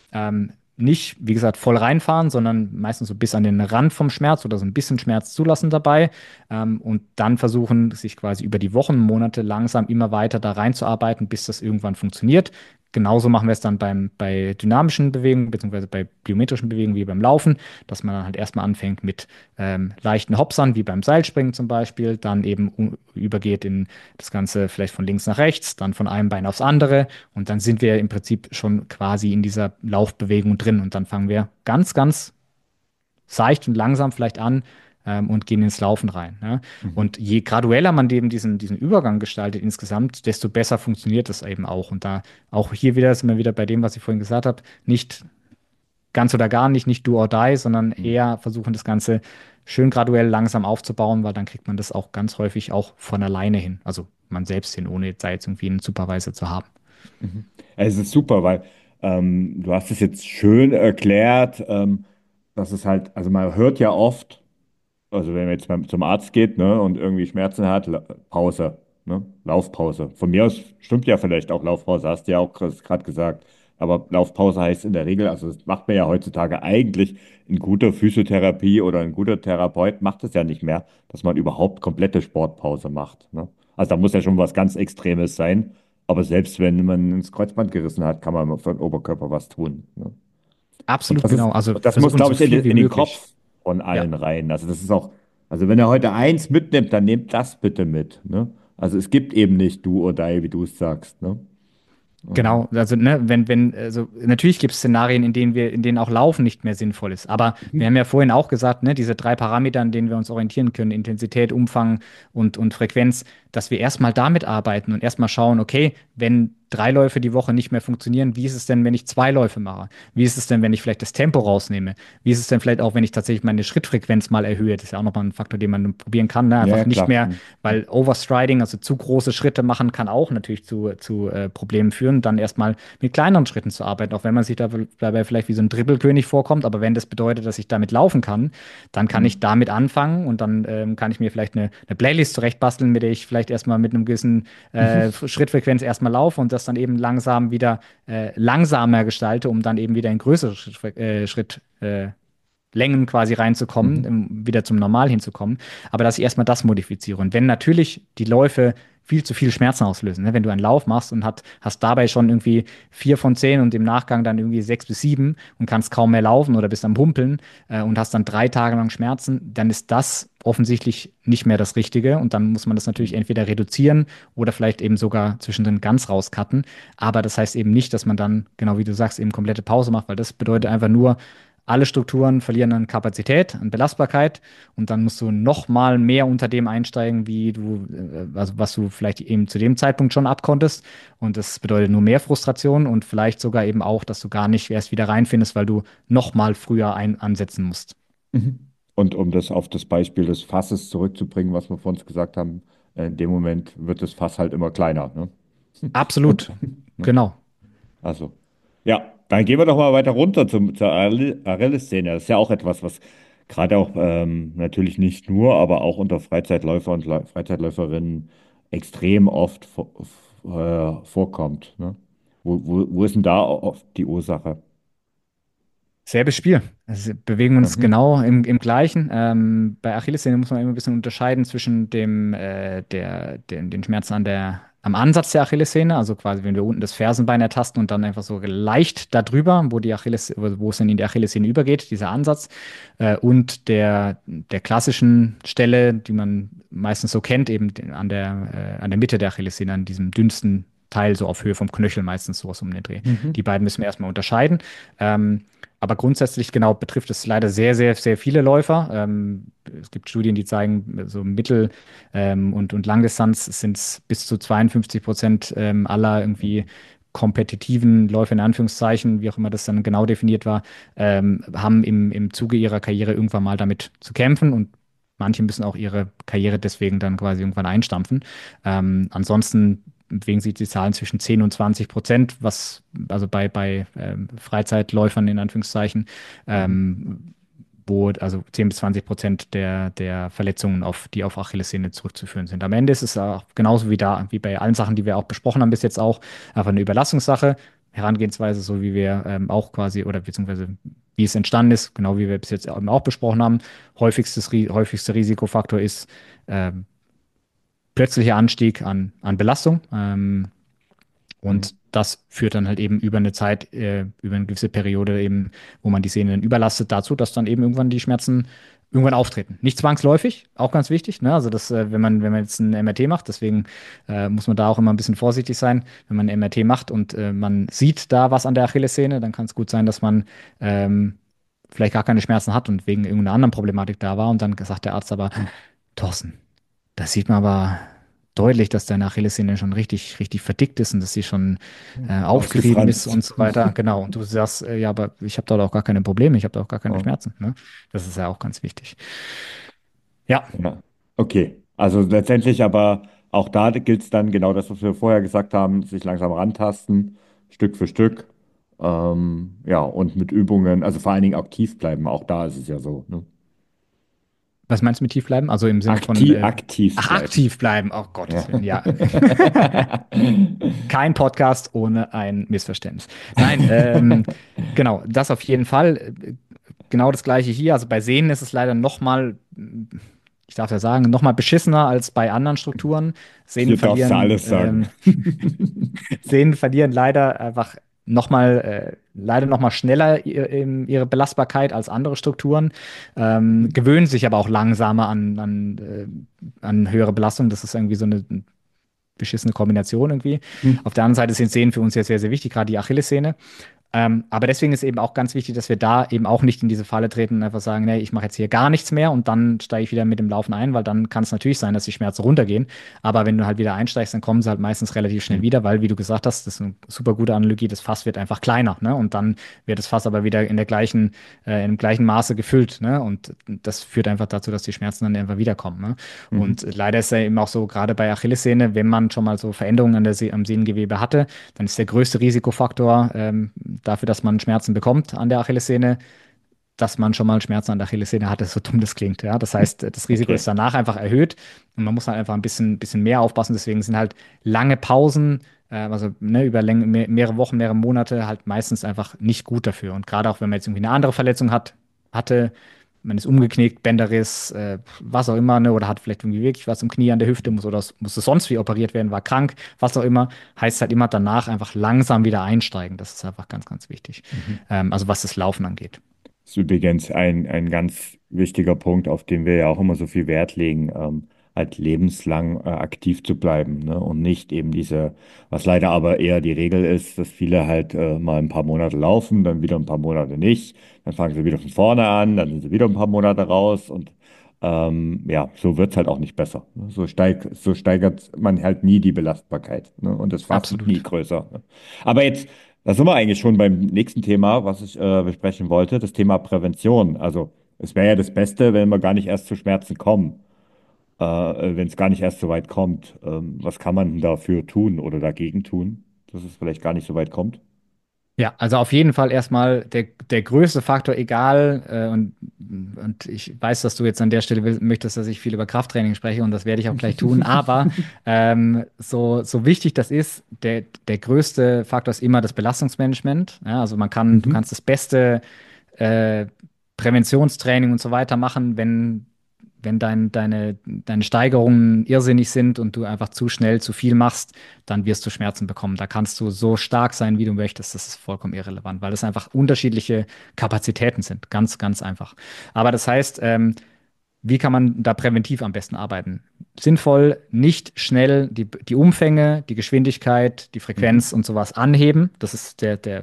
Nicht, wie gesagt, voll reinfahren, sondern meistens so bis an den Rand vom Schmerz oder so ein bisschen Schmerz zulassen dabei, und dann versuchen, sich quasi über die Wochen, Monate langsam immer weiter da reinzuarbeiten, bis das irgendwann funktioniert. Genauso machen wir es dann bei dynamischen Bewegungen, beziehungsweise bei biometrischen Bewegungen wie beim Laufen, dass man dann halt erstmal anfängt mit leichten Hopsern, wie beim Seilspringen zum Beispiel, dann eben übergeht in das Ganze vielleicht von links nach rechts, dann von einem Bein aufs andere und dann sind wir im Prinzip schon quasi in dieser Laufbewegung drin und dann fangen wir ganz, ganz seicht und langsam vielleicht an, und gehen ins Laufen rein. Ne? Mhm. Und je gradueller man eben diesen Übergang gestaltet insgesamt, desto besser funktioniert das eben auch. Und da auch hier wieder sind wir wieder bei dem, was ich vorhin gesagt habe, nicht ganz oder gar nicht, nicht do or die, sondern Mhm. eher versuchen, das Ganze schön graduell langsam aufzubauen, weil dann kriegt man das auch ganz häufig auch von alleine hin. Also man selbst hin, ohne jetzt da jetzt irgendwie einen Supervisor zu haben. Mhm. Es ist super, weil du hast es jetzt schön erklärt, dass es halt, also man hört ja oft, also wenn man jetzt mal zum Arzt geht, ne, und irgendwie Schmerzen hat, Pause, ne, Laufpause. Von mir aus stimmt ja vielleicht auch Laufpause, hast du ja auch gerade gesagt. Aber Laufpause heißt in der Regel, also das macht man ja heutzutage eigentlich, ein guter Physiotherapie oder ein guter Therapeut macht es ja nicht mehr, dass man überhaupt komplette Sportpause macht. Ne? Also da muss ja schon was ganz Extremes sein. Aber selbst wenn man ins Kreuzband gerissen hat, kann man für den Oberkörper was tun. Ne? Und Absolut, das ist, genau. Also und das muss, versuchen glaube so ich, viel wie in den möglich. Kopf von Ja. allen rein. Also das ist auch, also wenn er heute eins mitnimmt, dann nehmt das bitte mit. Ne? Also es gibt eben nicht do or die, wie du es sagst. Ne? Genau, also ne, also natürlich gibt es Szenarien, in denen auch Laufen nicht mehr sinnvoll ist. Aber wir Mhm. haben ja vorhin auch gesagt, ne, diese drei Parameter, an denen wir uns orientieren können, Intensität, Umfang und Frequenz, dass wir erstmal damit arbeiten und erstmal schauen, okay, wenn 3 Läufe die Woche nicht mehr funktionieren, wie ist es denn, wenn ich 2 Läufe mache? Wie ist es denn, wenn ich vielleicht das Tempo rausnehme? Wie ist es denn vielleicht auch, wenn ich tatsächlich meine Schrittfrequenz mal erhöhe? Das ist ja auch nochmal ein Faktor, den man probieren kann, ne? Ja, Einfach ja, nicht klar. mehr, Mhm. weil Overstriding, also zu große Schritte machen, kann auch natürlich zu Problemen führen. Dann erstmal mit kleineren Schritten zu arbeiten, auch wenn man sich dabei vielleicht wie so ein Dribbelkönig vorkommt. Aber wenn das bedeutet, dass ich damit laufen kann, dann kann ich Mhm. damit anfangen und dann kann ich mir vielleicht eine Playlist zurechtbasteln, mit der ich vielleicht erstmal mit einem gewissen Schrittfrequenz erstmal laufe und das dann eben langsam wieder langsamer gestalte, um dann eben wieder in größere Längen quasi reinzukommen, Mhm. wieder zum Normal hinzukommen. Aber dass ich erstmal das modifiziere. Und wenn natürlich die Läufe viel zu viel Schmerzen auslösen, ne? Wenn du einen Lauf machst und hast dabei schon irgendwie 4 von 10 und im Nachgang dann irgendwie 6 bis 7 und kannst kaum mehr laufen oder bist am Humpeln und hast dann 3 Tage lang Schmerzen, dann ist das offensichtlich nicht mehr das Richtige. Und dann muss man das natürlich Mhm. entweder reduzieren oder vielleicht eben sogar zwischendrin ganz rauscutten. Aber das heißt eben nicht, dass man dann, genau wie du sagst, eben komplette Pause macht, weil das bedeutet einfach nur, alle Strukturen verlieren an Kapazität, an Belastbarkeit und dann musst du noch mal mehr unter dem einsteigen, wie also was du vielleicht eben zu dem Zeitpunkt schon abkonntest. Und das bedeutet nur mehr Frustration und vielleicht sogar eben auch, dass du gar nicht erst wieder reinfindest, weil du noch mal früher ansetzen musst. Mhm. Und um das auf das Beispiel des Fasses zurückzubringen, was wir vorhin gesagt haben, in dem Moment wird das Fass halt immer kleiner. Ne? Und, Absolut, ne? genau. Also, ja, dann gehen wir doch mal weiter runter zur Arelle-Szene. Das ist ja auch etwas, was gerade auch natürlich nicht nur, aber auch unter Freizeitläufer und Freizeitläuferinnen extrem oft vorkommt. Ne? Wo ist denn da oft die Ursache? Selbes Spiel. Also bewegen uns Mhm. genau im Gleichen. Bei Achillessehne muss man immer ein bisschen unterscheiden zwischen den Schmerzen am Ansatz der Achillessehne, also quasi, wenn wir unten das Fersenbein ertasten und dann einfach so leicht darüber, wo es dann in die Achillessehne übergeht, dieser Ansatz, und der klassischen Stelle, die man meistens so kennt, eben an der Mitte der Achillessehne, an diesem dünnsten Teil, so auf Höhe vom Knöchel meistens sowas um den Dreh. Die Mhm. beiden müssen wir erstmal unterscheiden. Aber grundsätzlich genau betrifft es leider sehr, sehr, sehr viele Läufer. Es gibt Studien, die zeigen, so Mittel- und Langdistanz sind es bis zu 52% aller irgendwie kompetitiven Läufe in Anführungszeichen, wie auch immer das dann genau definiert war, haben im Zuge ihrer Karriere irgendwann mal damit zu kämpfen und manche müssen auch ihre Karriere deswegen dann quasi irgendwann einstampfen. Ansonsten bewegen sich die Zahlen zwischen 10 und 20%, was also bei Freizeitläufern in Anführungszeichen, Mhm. wo also 10 bis 20% der Verletzungen die auf Achillessehne zurückzuführen sind. Am Ende ist es auch genauso wie bei allen Sachen, die wir auch besprochen haben bis jetzt auch, einfach eine Überlastungssache. Herangehensweise, so wie wir auch quasi, oder beziehungsweise wie es entstanden ist, genau wie wir bis jetzt eben auch besprochen haben. Häufigster Risikofaktor ist ähm, plötzlicher Anstieg an Belastung. Mhm. Und das führt dann halt eben über eine Zeit, über eine gewisse Periode eben, wo man die Sehnen dann überlastet, dazu, dass dann eben irgendwann die Schmerzen irgendwann auftreten. Nicht zwangsläufig, auch ganz wichtig, ne? Also das, wenn man jetzt ein MRT macht, deswegen muss man da auch immer ein bisschen vorsichtig sein. Wenn man ein MRT macht und man sieht da was an der Achillessehne, dann kann es gut sein, dass man vielleicht gar keine Schmerzen hat und wegen irgendeiner anderen Problematik da war. Und dann sagt der Arzt aber, Thorsten, das sieht man aber deutlich, dass deine Achillessehne schon richtig, richtig verdickt ist und dass sie schon aufgerieben ist Ausgefranst. und so weiter. Genau. Und du sagst, ja, aber ich habe da auch gar keine Probleme, ich habe da auch gar keine Ja. Schmerzen. Ne? Das ist ja auch ganz wichtig. Ja, Ja. Okay, also letztendlich aber auch da gilt es dann genau das, was wir vorher gesagt haben, sich langsam rantasten, Stück für Stück. Ja, und mit Übungen, also vor allen Dingen aktiv bleiben, auch da ist es ja so. Ne? was meinst du mit tief bleiben? Also im Sinne von, Aktiv ach, bleiben. aktiv bleiben. Oh Ja. Gottes Willen, ja. Kein Podcast ohne ein Missverständnis. Nein, genau, das auf jeden Fall. Genau das Gleiche hier. Also bei Sehnen ist es leider noch mal, ich darf ja sagen, noch mal beschissener als bei anderen Strukturen. Sehnen Hier darfst du verlieren, alles sagen. Sehnen verlieren leider einfach leider noch mal schneller ihre Belastbarkeit als andere Strukturen, gewöhnen sich aber auch langsamer an höhere Belastung. Das ist irgendwie so eine beschissene Kombination irgendwie. Auf der anderen Seite sind Sehnen für uns ja sehr, sehr wichtig, gerade die Achillessehne. Aber deswegen ist eben auch ganz wichtig, dass wir da eben auch nicht in diese Falle treten und einfach sagen, nee, ich mache jetzt hier gar nichts mehr und dann steige ich wieder mit dem Laufen ein, weil dann kann es natürlich sein, dass die Schmerzen runtergehen. Aber wenn du halt wieder einsteigst, dann kommen sie halt meistens relativ schnell wieder, weil, wie du gesagt hast, das ist eine super gute Analogie, das Fass wird einfach kleiner, ne? Und dann wird das Fass aber wieder im gleichen Maße gefüllt, ne? Und das führt einfach dazu, dass die Schmerzen dann einfach wiederkommen, ne? Und leider ist ja eben auch so, gerade bei Achillessehne, wenn man schon mal so Veränderungen am Sehnengewebe hatte, dann ist der größte Risikofaktor dafür, dass man Schmerzen bekommt an der Achillessehne, dass man schon mal Schmerzen an der Achillessehne hatte, so dumm das klingt. Ja? Das heißt, das Risiko ist Okay. danach einfach erhöht und man muss halt einfach bisschen mehr aufpassen. Deswegen sind halt lange Pausen, also ne, über mehrere Wochen, mehrere Monate halt meistens einfach nicht gut dafür. Und gerade auch, wenn man jetzt irgendwie eine andere Verletzung hatte, man ist umgeknickt, Bänderriss, was auch immer, ne, oder hat vielleicht irgendwie wirklich was im Knie an der Hüfte, musste sonst wie operiert werden, war krank, was auch immer, heißt halt immer danach einfach langsam wieder einsteigen. Das ist einfach ganz, ganz wichtig. Mhm. Also was das Laufen angeht. Das ist übrigens ein ganz wichtiger Punkt, auf den wir ja auch immer so viel Wert legen, halt lebenslang aktiv zu bleiben, ne? Und nicht eben was leider aber eher die Regel ist, dass viele halt mal ein paar Monate laufen, dann wieder ein paar Monate nicht, dann fangen sie wieder von vorne an, dann sind sie wieder ein paar Monate raus und ja, so wird es halt auch nicht besser. Ne? So steigert man halt nie die Belastbarkeit, ne? Und das Fass wird nie Absolut. größer. Ne? Aber jetzt da sind wir eigentlich schon beim nächsten Thema, was ich besprechen wollte, das Thema Prävention. Also es wäre ja das Beste, wenn wir gar nicht erst zu Schmerzen kommen, wenn es gar nicht erst so weit kommt. Was kann man denn dafür tun oder dagegen tun, dass es vielleicht gar nicht so weit kommt? Ja, also auf jeden Fall erstmal der größte Faktor, egal, und ich weiß, dass du jetzt an der Stelle möchtest, dass ich viel über Krafttraining spreche und das werde ich auch gleich tun, aber so wichtig das ist, der größte Faktor ist immer das Belastungsmanagement. Ja, also du Mhm. kannst das beste äh, Präventionstraining und so weiter machen, wenn deine Steigerungen irrsinnig sind und du einfach zu schnell zu viel machst, dann wirst du Schmerzen bekommen. Da kannst du so stark sein, wie du möchtest. Das ist vollkommen irrelevant, weil es einfach unterschiedliche Kapazitäten sind. Ganz, ganz einfach. Aber das heißt, wie kann man da präventiv am besten arbeiten? Sinnvoll, nicht schnell die Umfänge, die Geschwindigkeit, die Mhm. Frequenz und sowas anheben. Das ist der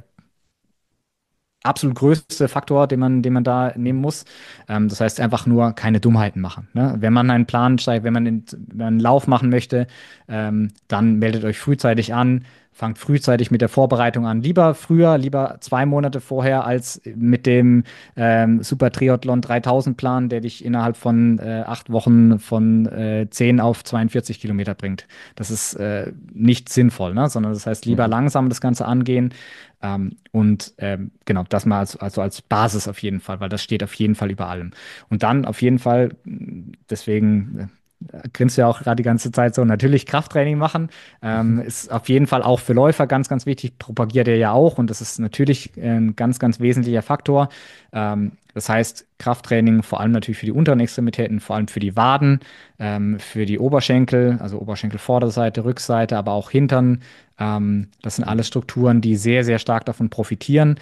absolut größte Faktor, den man da nehmen muss. Das heißt einfach nur keine Dummheiten machen. Ne? Wenn man einen Plan steigt, wenn man einen Lauf machen möchte, dann meldet euch frühzeitig an. fangt frühzeitig mit der Vorbereitung an. Lieber früher, lieber 2 Monate vorher, als mit dem Super Triathlon 3000 Plan, der dich innerhalb von 8 Wochen von 10 auf 42 Kilometer bringt. Das ist nicht sinnvoll, ne? Sondern das heißt, lieber Mhm. langsam das Ganze angehen. Und genau, das mal also als Basis auf jeden Fall, weil das steht auf jeden Fall über allem. Und dann auf jeden Fall, deswegen grinst du ja auch gerade die ganze Zeit so, natürlich Krafttraining machen. Ist auf jeden Fall auch für Läufer ganz, ganz wichtig, propagiert er ja auch und das ist natürlich ein ganz, ganz wesentlicher Faktor. Das heißt, Krafttraining vor allem natürlich für die unteren Extremitäten, vor allem für die Waden, für die Oberschenkel, also Oberschenkelvorderseite, Rückseite, aber auch Hintern. Das sind alles Strukturen, die sehr, sehr stark davon profitieren.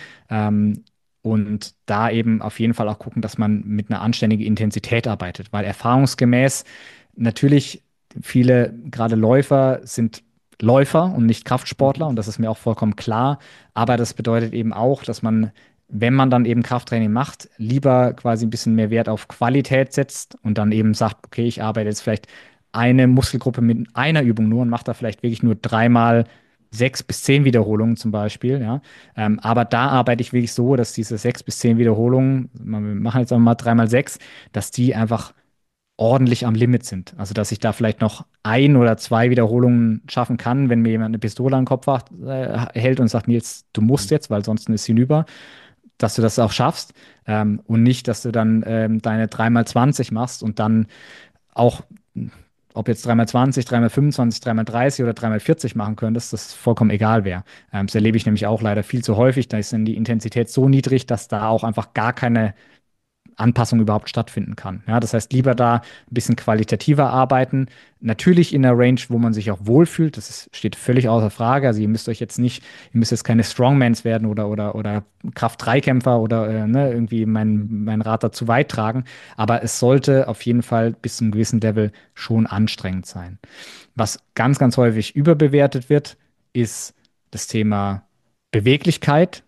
Und da eben auf jeden Fall auch gucken, dass man mit einer anständigen Intensität arbeitet, weil erfahrungsgemäß natürlich viele, gerade Läufer, sind Läufer und nicht Kraftsportler und das ist mir auch vollkommen klar. Aber das bedeutet eben auch, dass man, wenn man dann eben Krafttraining macht, lieber quasi ein bisschen mehr Wert auf Qualität setzt und dann eben sagt, okay, ich arbeite jetzt vielleicht eine Muskelgruppe mit einer Übung nur und mache da vielleicht wirklich nur dreimal 6 bis 10 Wiederholungen zum Beispiel, ja. Aber da arbeite ich wirklich so, dass diese 6 bis 10 Wiederholungen, wir machen jetzt einfach mal 3 mal 6, dass die einfach ordentlich am Limit sind. Also, dass ich da vielleicht noch 1 oder 2 Wiederholungen schaffen kann, wenn mir jemand eine Pistole an den Kopf hält und sagt, Nils, du musst jetzt, weil sonst ist hinüber, dass du das auch schaffst. Und nicht, dass du dann deine 3 mal 20 machst und dann auch, ob jetzt 3 mal 20, 3 mal 25, 3 mal 30 oder 3 mal 40 machen könntest, das vollkommen egal wäre. Das erlebe ich nämlich auch leider viel zu häufig. Da ist dann die Intensität so niedrig, dass da auch einfach gar keine Anpassung überhaupt stattfinden kann. Ja, das heißt, lieber da ein bisschen qualitativer arbeiten. Natürlich in der Range, wo man sich auch wohlfühlt. Steht völlig außer Frage. Also ihr müsst euch jetzt nicht, ihr müsst jetzt keine Strongmans werden oder Kraft-3-Kämpfer oder ne, irgendwie mein Rad dazu weit tragen. Aber es sollte auf jeden Fall bis zu einem gewissen Level schon anstrengend sein. Was ganz, ganz häufig überbewertet wird, ist das Thema Beweglichkeit.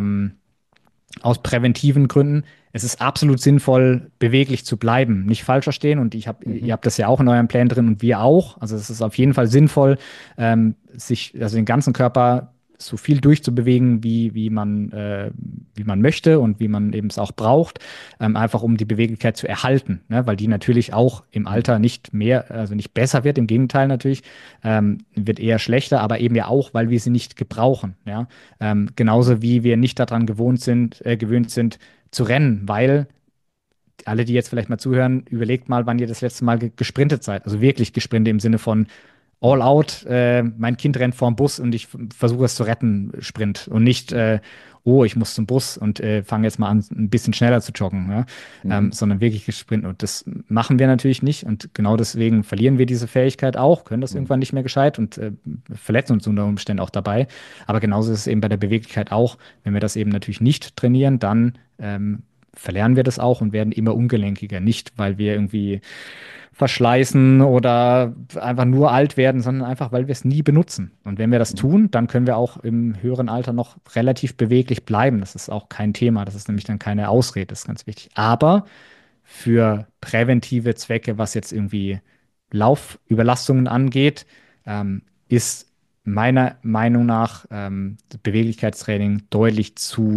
Aus präventiven Gründen. Es ist absolut sinnvoll, beweglich zu bleiben. Nicht falsch verstehen. Und ihr Mhm. habt das ja auch in eurem Plan drin und wir auch. Also es ist auf jeden Fall sinnvoll, also den ganzen Körper so viel durchzubewegen, wie man möchte und wie man eben es auch braucht, einfach um die Beweglichkeit zu erhalten, ne? Weil die natürlich auch im Alter nicht mehr, also nicht besser wird, im Gegenteil natürlich, wird eher schlechter, aber eben ja auch, weil wir sie nicht gebrauchen, ja. Genauso wie wir nicht daran gewöhnt sind zu rennen, weil alle, die jetzt vielleicht mal zuhören, überlegt mal, wann ihr das letzte Mal gesprintet seid. Also wirklich gesprintet im Sinne von all out, mein Kind rennt vorm Bus und ich versuche es zu retten, Sprint. Und nicht, oh, ich muss zum Bus und fange jetzt mal an, ein bisschen schneller zu joggen. Ja? Mhm. Sondern wirklich gesprintet. Und das machen wir natürlich nicht. Und genau deswegen verlieren wir diese Fähigkeit auch, können das Mhm. irgendwann nicht mehr gescheit und verletzen uns unter Umständen auch dabei. Aber genauso ist es eben bei der Beweglichkeit auch. Wenn wir das eben natürlich nicht trainieren, dann verlernen wir das auch und werden immer ungelenkiger. Nicht, weil wir irgendwie verschleißen oder einfach nur alt werden, sondern einfach, weil wir es nie benutzen. Und wenn wir das Mhm. tun, dann können wir auch im höheren Alter noch relativ beweglich bleiben. Das ist auch kein Thema. Das ist nämlich dann keine Ausrede. Das ist ganz wichtig. Aber für präventive Zwecke, was jetzt irgendwie Laufüberlastungen angeht, ist meiner Meinung nach Beweglichkeitstraining deutlich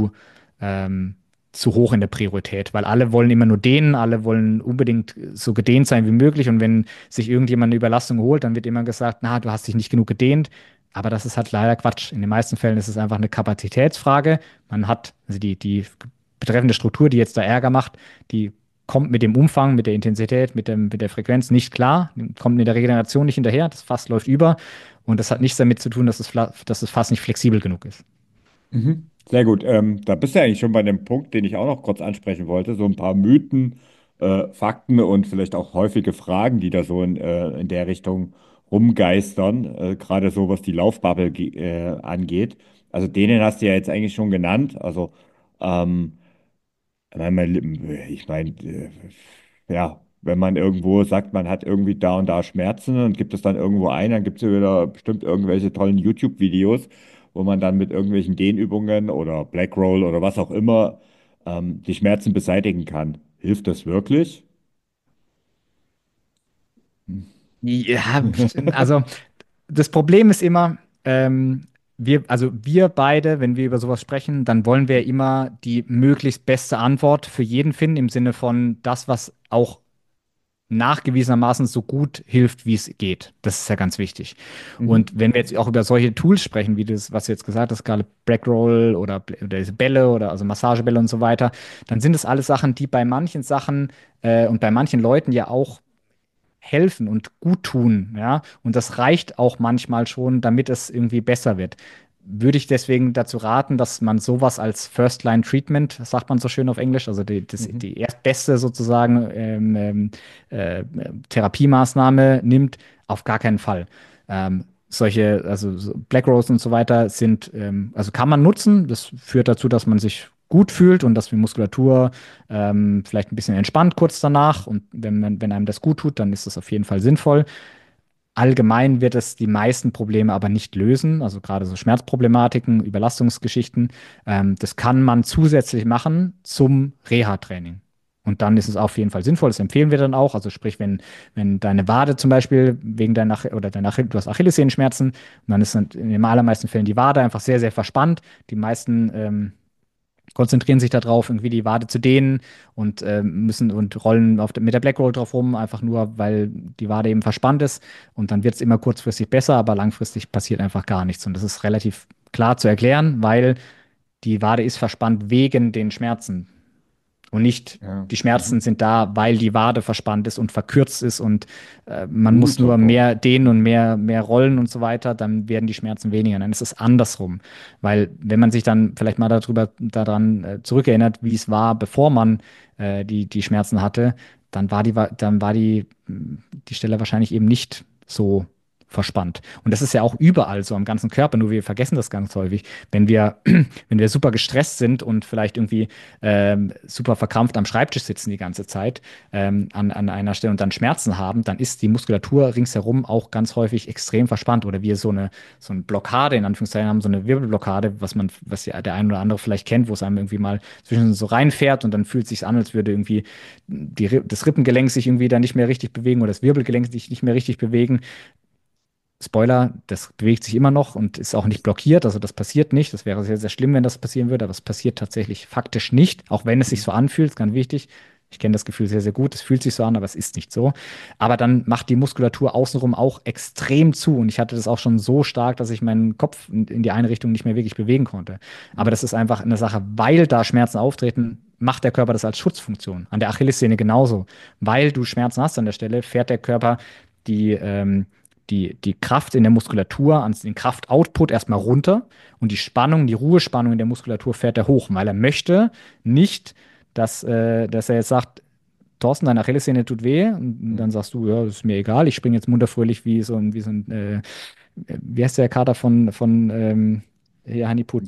ähm, zu hoch in der Priorität, weil alle wollen immer nur dehnen, alle wollen unbedingt so gedehnt sein wie möglich und wenn sich irgendjemand eine Überlastung holt, dann wird immer gesagt, na, du hast dich nicht genug gedehnt, aber das ist halt leider Quatsch. In den meisten Fällen ist es einfach eine Kapazitätsfrage. Man hat, also die betreffende Struktur, die jetzt da Ärger macht, die kommt mit dem Umfang, mit der Intensität, mit der Frequenz nicht klar, kommt in der Regeneration nicht hinterher, das Fass läuft über und das hat nichts damit zu tun, dass das Fass nicht flexibel genug ist. Mhm. Sehr gut. Da bist du ja eigentlich schon bei dem Punkt, den ich auch noch kurz ansprechen wollte. So ein paar Mythen, Fakten und vielleicht auch häufige Fragen, die da so in der Richtung rumgeistern, gerade so was die Laufbubble angeht. Also denen hast du ja jetzt eigentlich schon genannt. Also ähm, ich meine, ja, wenn man irgendwo sagt, man hat irgendwie da und da Schmerzen und gibt es dann irgendwo ein, dann gibt es ja wieder bestimmt irgendwelche tollen YouTube-Videos, wo man dann mit irgendwelchen Dehnübungen oder Black Roll oder was auch immer die Schmerzen beseitigen kann. Hilft das wirklich? Ja, also das Problem ist immer, wir beide, wenn wir über sowas sprechen, dann wollen wir immer die möglichst beste Antwort für jeden finden, im Sinne von das, was auch nachgewiesenermaßen so gut hilft, wie es geht. Das ist ja ganz wichtig. Und Mhm. wenn wir jetzt auch über solche Tools sprechen, wie das, was du jetzt gesagt hast, gerade Blackroll oder diese Bälle oder also Massagebälle und so weiter, dann sind das alles Sachen, die bei manchen Sachen und bei manchen Leuten ja auch helfen und gut tun, ja. Und das reicht auch manchmal schon, damit es irgendwie besser wird. Würde ich deswegen dazu raten, dass man sowas als First-Line-Treatment, sagt man so schön auf Englisch, also Mhm. die erstbeste sozusagen Therapiemaßnahme nimmt, auf gar keinen Fall. Solche, also so Black Rose und so weiter sind, also kann man nutzen. Das führt dazu, dass man sich gut fühlt und dass die Muskulatur vielleicht ein bisschen entspannt kurz danach. Und wenn einem das gut tut, dann ist das auf jeden Fall sinnvoll. Allgemein wird es die meisten Probleme aber nicht lösen, also gerade so Schmerzproblematiken, Überlastungsgeschichten. Das kann man zusätzlich machen zum Reha-Training. Und dann ist es auf jeden Fall sinnvoll, das empfehlen wir dann auch. Also sprich, wenn deine Wade zum Beispiel wegen du hast Achillessehenschmerzen, und dann ist in den allermeisten Fällen die Wade einfach sehr, sehr verspannt. Die meisten konzentrieren sich darauf, irgendwie die Wade zu dehnen und müssen und rollen mit der Black Roll drauf rum, einfach nur, weil die Wade eben verspannt ist. Und dann wird es immer kurzfristig besser, aber langfristig passiert einfach gar nichts. Und das ist relativ klar zu erklären, weil die Wade ist verspannt wegen den Schmerzen. Und nicht Ja. die Schmerzen Mhm. sind da, weil die Wade verspannt ist und verkürzt ist und man muss nur Unterdruck. mehr dehnen und mehr rollen und so weiter, dann werden die Schmerzen weniger. Dann ist es andersrum. Weil wenn man sich dann vielleicht mal daran zurückerinnert, wie es war, bevor man die Schmerzen hatte, dann war die Stelle wahrscheinlich eben nicht so verspannt. Und das ist ja auch überall so am ganzen Körper, nur wir vergessen das ganz häufig. Wenn wir super gestresst sind und vielleicht irgendwie super verkrampft am Schreibtisch sitzen die ganze Zeit an einer Stelle und dann Schmerzen haben, dann ist die Muskulatur ringsherum auch ganz häufig extrem verspannt oder wir so eine Blockade in Anführungszeichen haben, so eine Wirbelblockade, was ja der ein oder andere vielleicht kennt, wo es einem irgendwie mal zwischen so reinfährt und dann fühlt es sich an, als würde irgendwie das Rippengelenk sich irgendwie da nicht mehr richtig bewegen oder das Wirbelgelenk sich nicht mehr richtig bewegen. Spoiler, das bewegt sich immer noch und ist auch nicht blockiert, also das passiert nicht. Das wäre sehr, sehr schlimm, wenn das passieren würde, aber es passiert tatsächlich faktisch nicht, auch wenn es sich Mhm. so anfühlt, ist ganz wichtig. Ich kenne das Gefühl sehr, sehr gut. Es fühlt sich so an, aber es ist nicht so. Aber dann macht die Muskulatur außenrum auch extrem zu. Und ich hatte das auch schon so stark, dass ich meinen Kopf in die eine Richtung nicht mehr wirklich bewegen konnte. Aber das ist einfach eine Sache, weil da Schmerzen auftreten, macht der Körper das als Schutzfunktion. An der Achillessehne genauso. Weil du Schmerzen hast an der Stelle, fährt der Körper die, die Kraft in der Muskulatur, den Kraftoutput erstmal runter und die Spannung, die Ruhespannung in der Muskulatur fährt er hoch, weil er möchte nicht, dass er jetzt sagt, Thorsten, deine Achillessehne tut weh. Und dann Mhm. sagst du, ja, das ist mir egal, ich springe jetzt munterfröhlich wie so ein wie heißt der Kater von hier, Honeypot,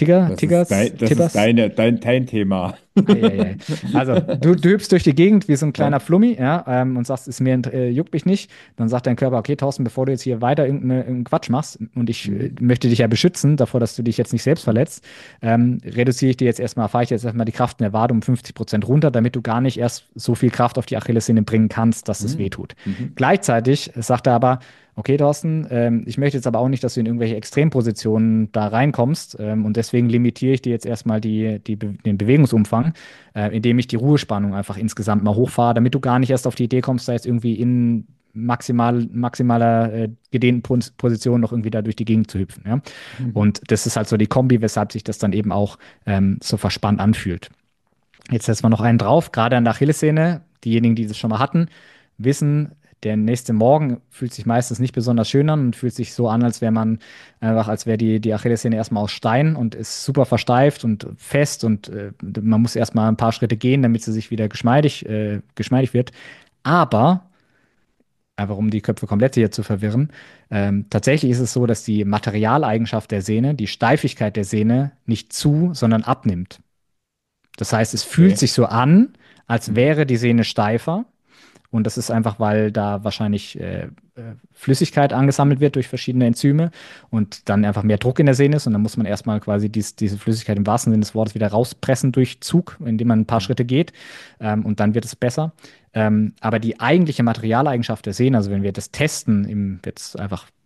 Das ist Tibbers? dein Thema. Eieiei. Also, du hüpfst durch die Gegend wie so ein kleiner Ja. Flummi, ja, und sagst, juckt mich nicht. Dann sagt dein Körper, okay, Thorsten, bevor du jetzt hier weiter irgendeinen Quatsch machst und ich Mhm. möchte dich ja beschützen davor, dass du dich jetzt nicht selbst verletzt, reduziere ich dir jetzt erstmal, fahre ich jetzt erstmal die Kraft in der Wade um 50% runter, damit du gar nicht erst so viel Kraft auf die Achillessehne bringen kannst, dass es weh Mhm. tut. Mhm. Gleichzeitig sagt er aber, okay, Thorsten, ich möchte jetzt aber auch nicht, dass du in irgendwelche Extrempositionen da reinkommst und deswegen limitiere ich dir jetzt erstmal den Bewegungsumfang, indem ich die Ruhespannung einfach insgesamt mal hochfahre, damit du gar nicht erst auf die Idee kommst, da jetzt irgendwie in maximaler gedehnten Position noch irgendwie da durch die Gegend zu hüpfen. Ja? Mhm. Und das ist halt so die Kombi, weshalb sich das dann eben auch so verspannt anfühlt. Jetzt setzen wir noch einen drauf, gerade an der Achillessehne. Diejenigen, die das schon mal hatten, wissen, der nächste Morgen fühlt sich meistens nicht besonders schön an und fühlt sich so an, als wäre die Achillessehne erstmal aus Stein und ist super versteift und fest und man muss erstmal ein paar Schritte gehen, damit sie sich wieder geschmeidig wird. Aber, einfach um die Köpfe komplett hier zu verwirren, tatsächlich ist es so, dass die Materialeigenschaft der Sehne, die Steifigkeit der Sehne, nicht zu, sondern abnimmt. Das heißt, es fühlt Okay. sich so an, als Mhm. wäre die Sehne steifer. Und das ist einfach, weil da wahrscheinlich Flüssigkeit angesammelt wird durch verschiedene Enzyme und dann einfach mehr Druck in der Sehne ist. Und dann muss man erstmal quasi diese Flüssigkeit im wahrsten Sinne des Wortes wieder rauspressen durch Zug, indem man ein paar Mhm. Schritte geht. Und dann wird es besser. Aber die eigentliche Materialeigenschaft der Sehne, also wenn wir das testen, jetzt einfach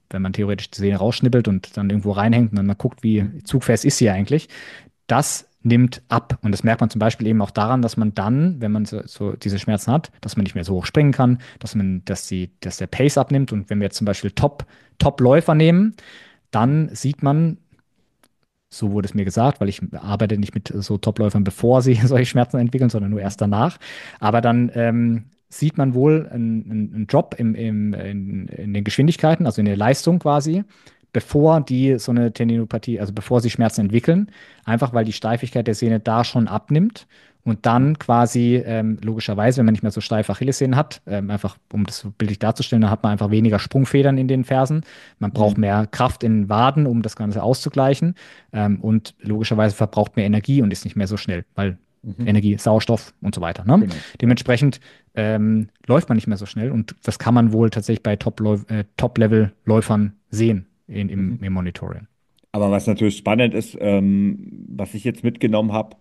wenn man theoretisch die Sehne rausschnippelt und dann irgendwo reinhängt und dann mal guckt, wie zugfest ist sie eigentlich, das nimmt ab. Und das merkt man zum Beispiel eben auch daran, dass man dann, wenn man so diese Schmerzen hat, dass man nicht mehr so hoch springen kann, dass der Pace abnimmt. Und wenn wir jetzt zum Beispiel Top-Läufer nehmen, dann sieht man, so wurde es mir gesagt, weil ich arbeite nicht mit so Topläufern, bevor sie solche Schmerzen entwickeln, sondern nur erst danach. Aber dann sieht man wohl einen Drop in den Geschwindigkeiten, also in der Leistung quasi, bevor die so eine Tendinopathie, also bevor sie Schmerzen entwickeln, einfach weil die Steifigkeit der Sehne da schon abnimmt. Und dann quasi, logischerweise, wenn man nicht mehr so steife Achillessehnen hat, einfach um das so bildlich darzustellen, dann hat man einfach weniger Sprungfedern in den Fersen. Man braucht Mhm. mehr Kraft in den Waden, um das Ganze auszugleichen. Und logischerweise verbraucht mehr Energie und ist nicht mehr so schnell, weil Mhm. Energie, Sauerstoff und so weiter. Ne? Genau. Ja. Dementsprechend läuft man nicht mehr so schnell und das kann man wohl tatsächlich bei Top-Level-Läufern sehen Mhm. im Monitoring. Aber was natürlich spannend ist, was ich jetzt mitgenommen habe,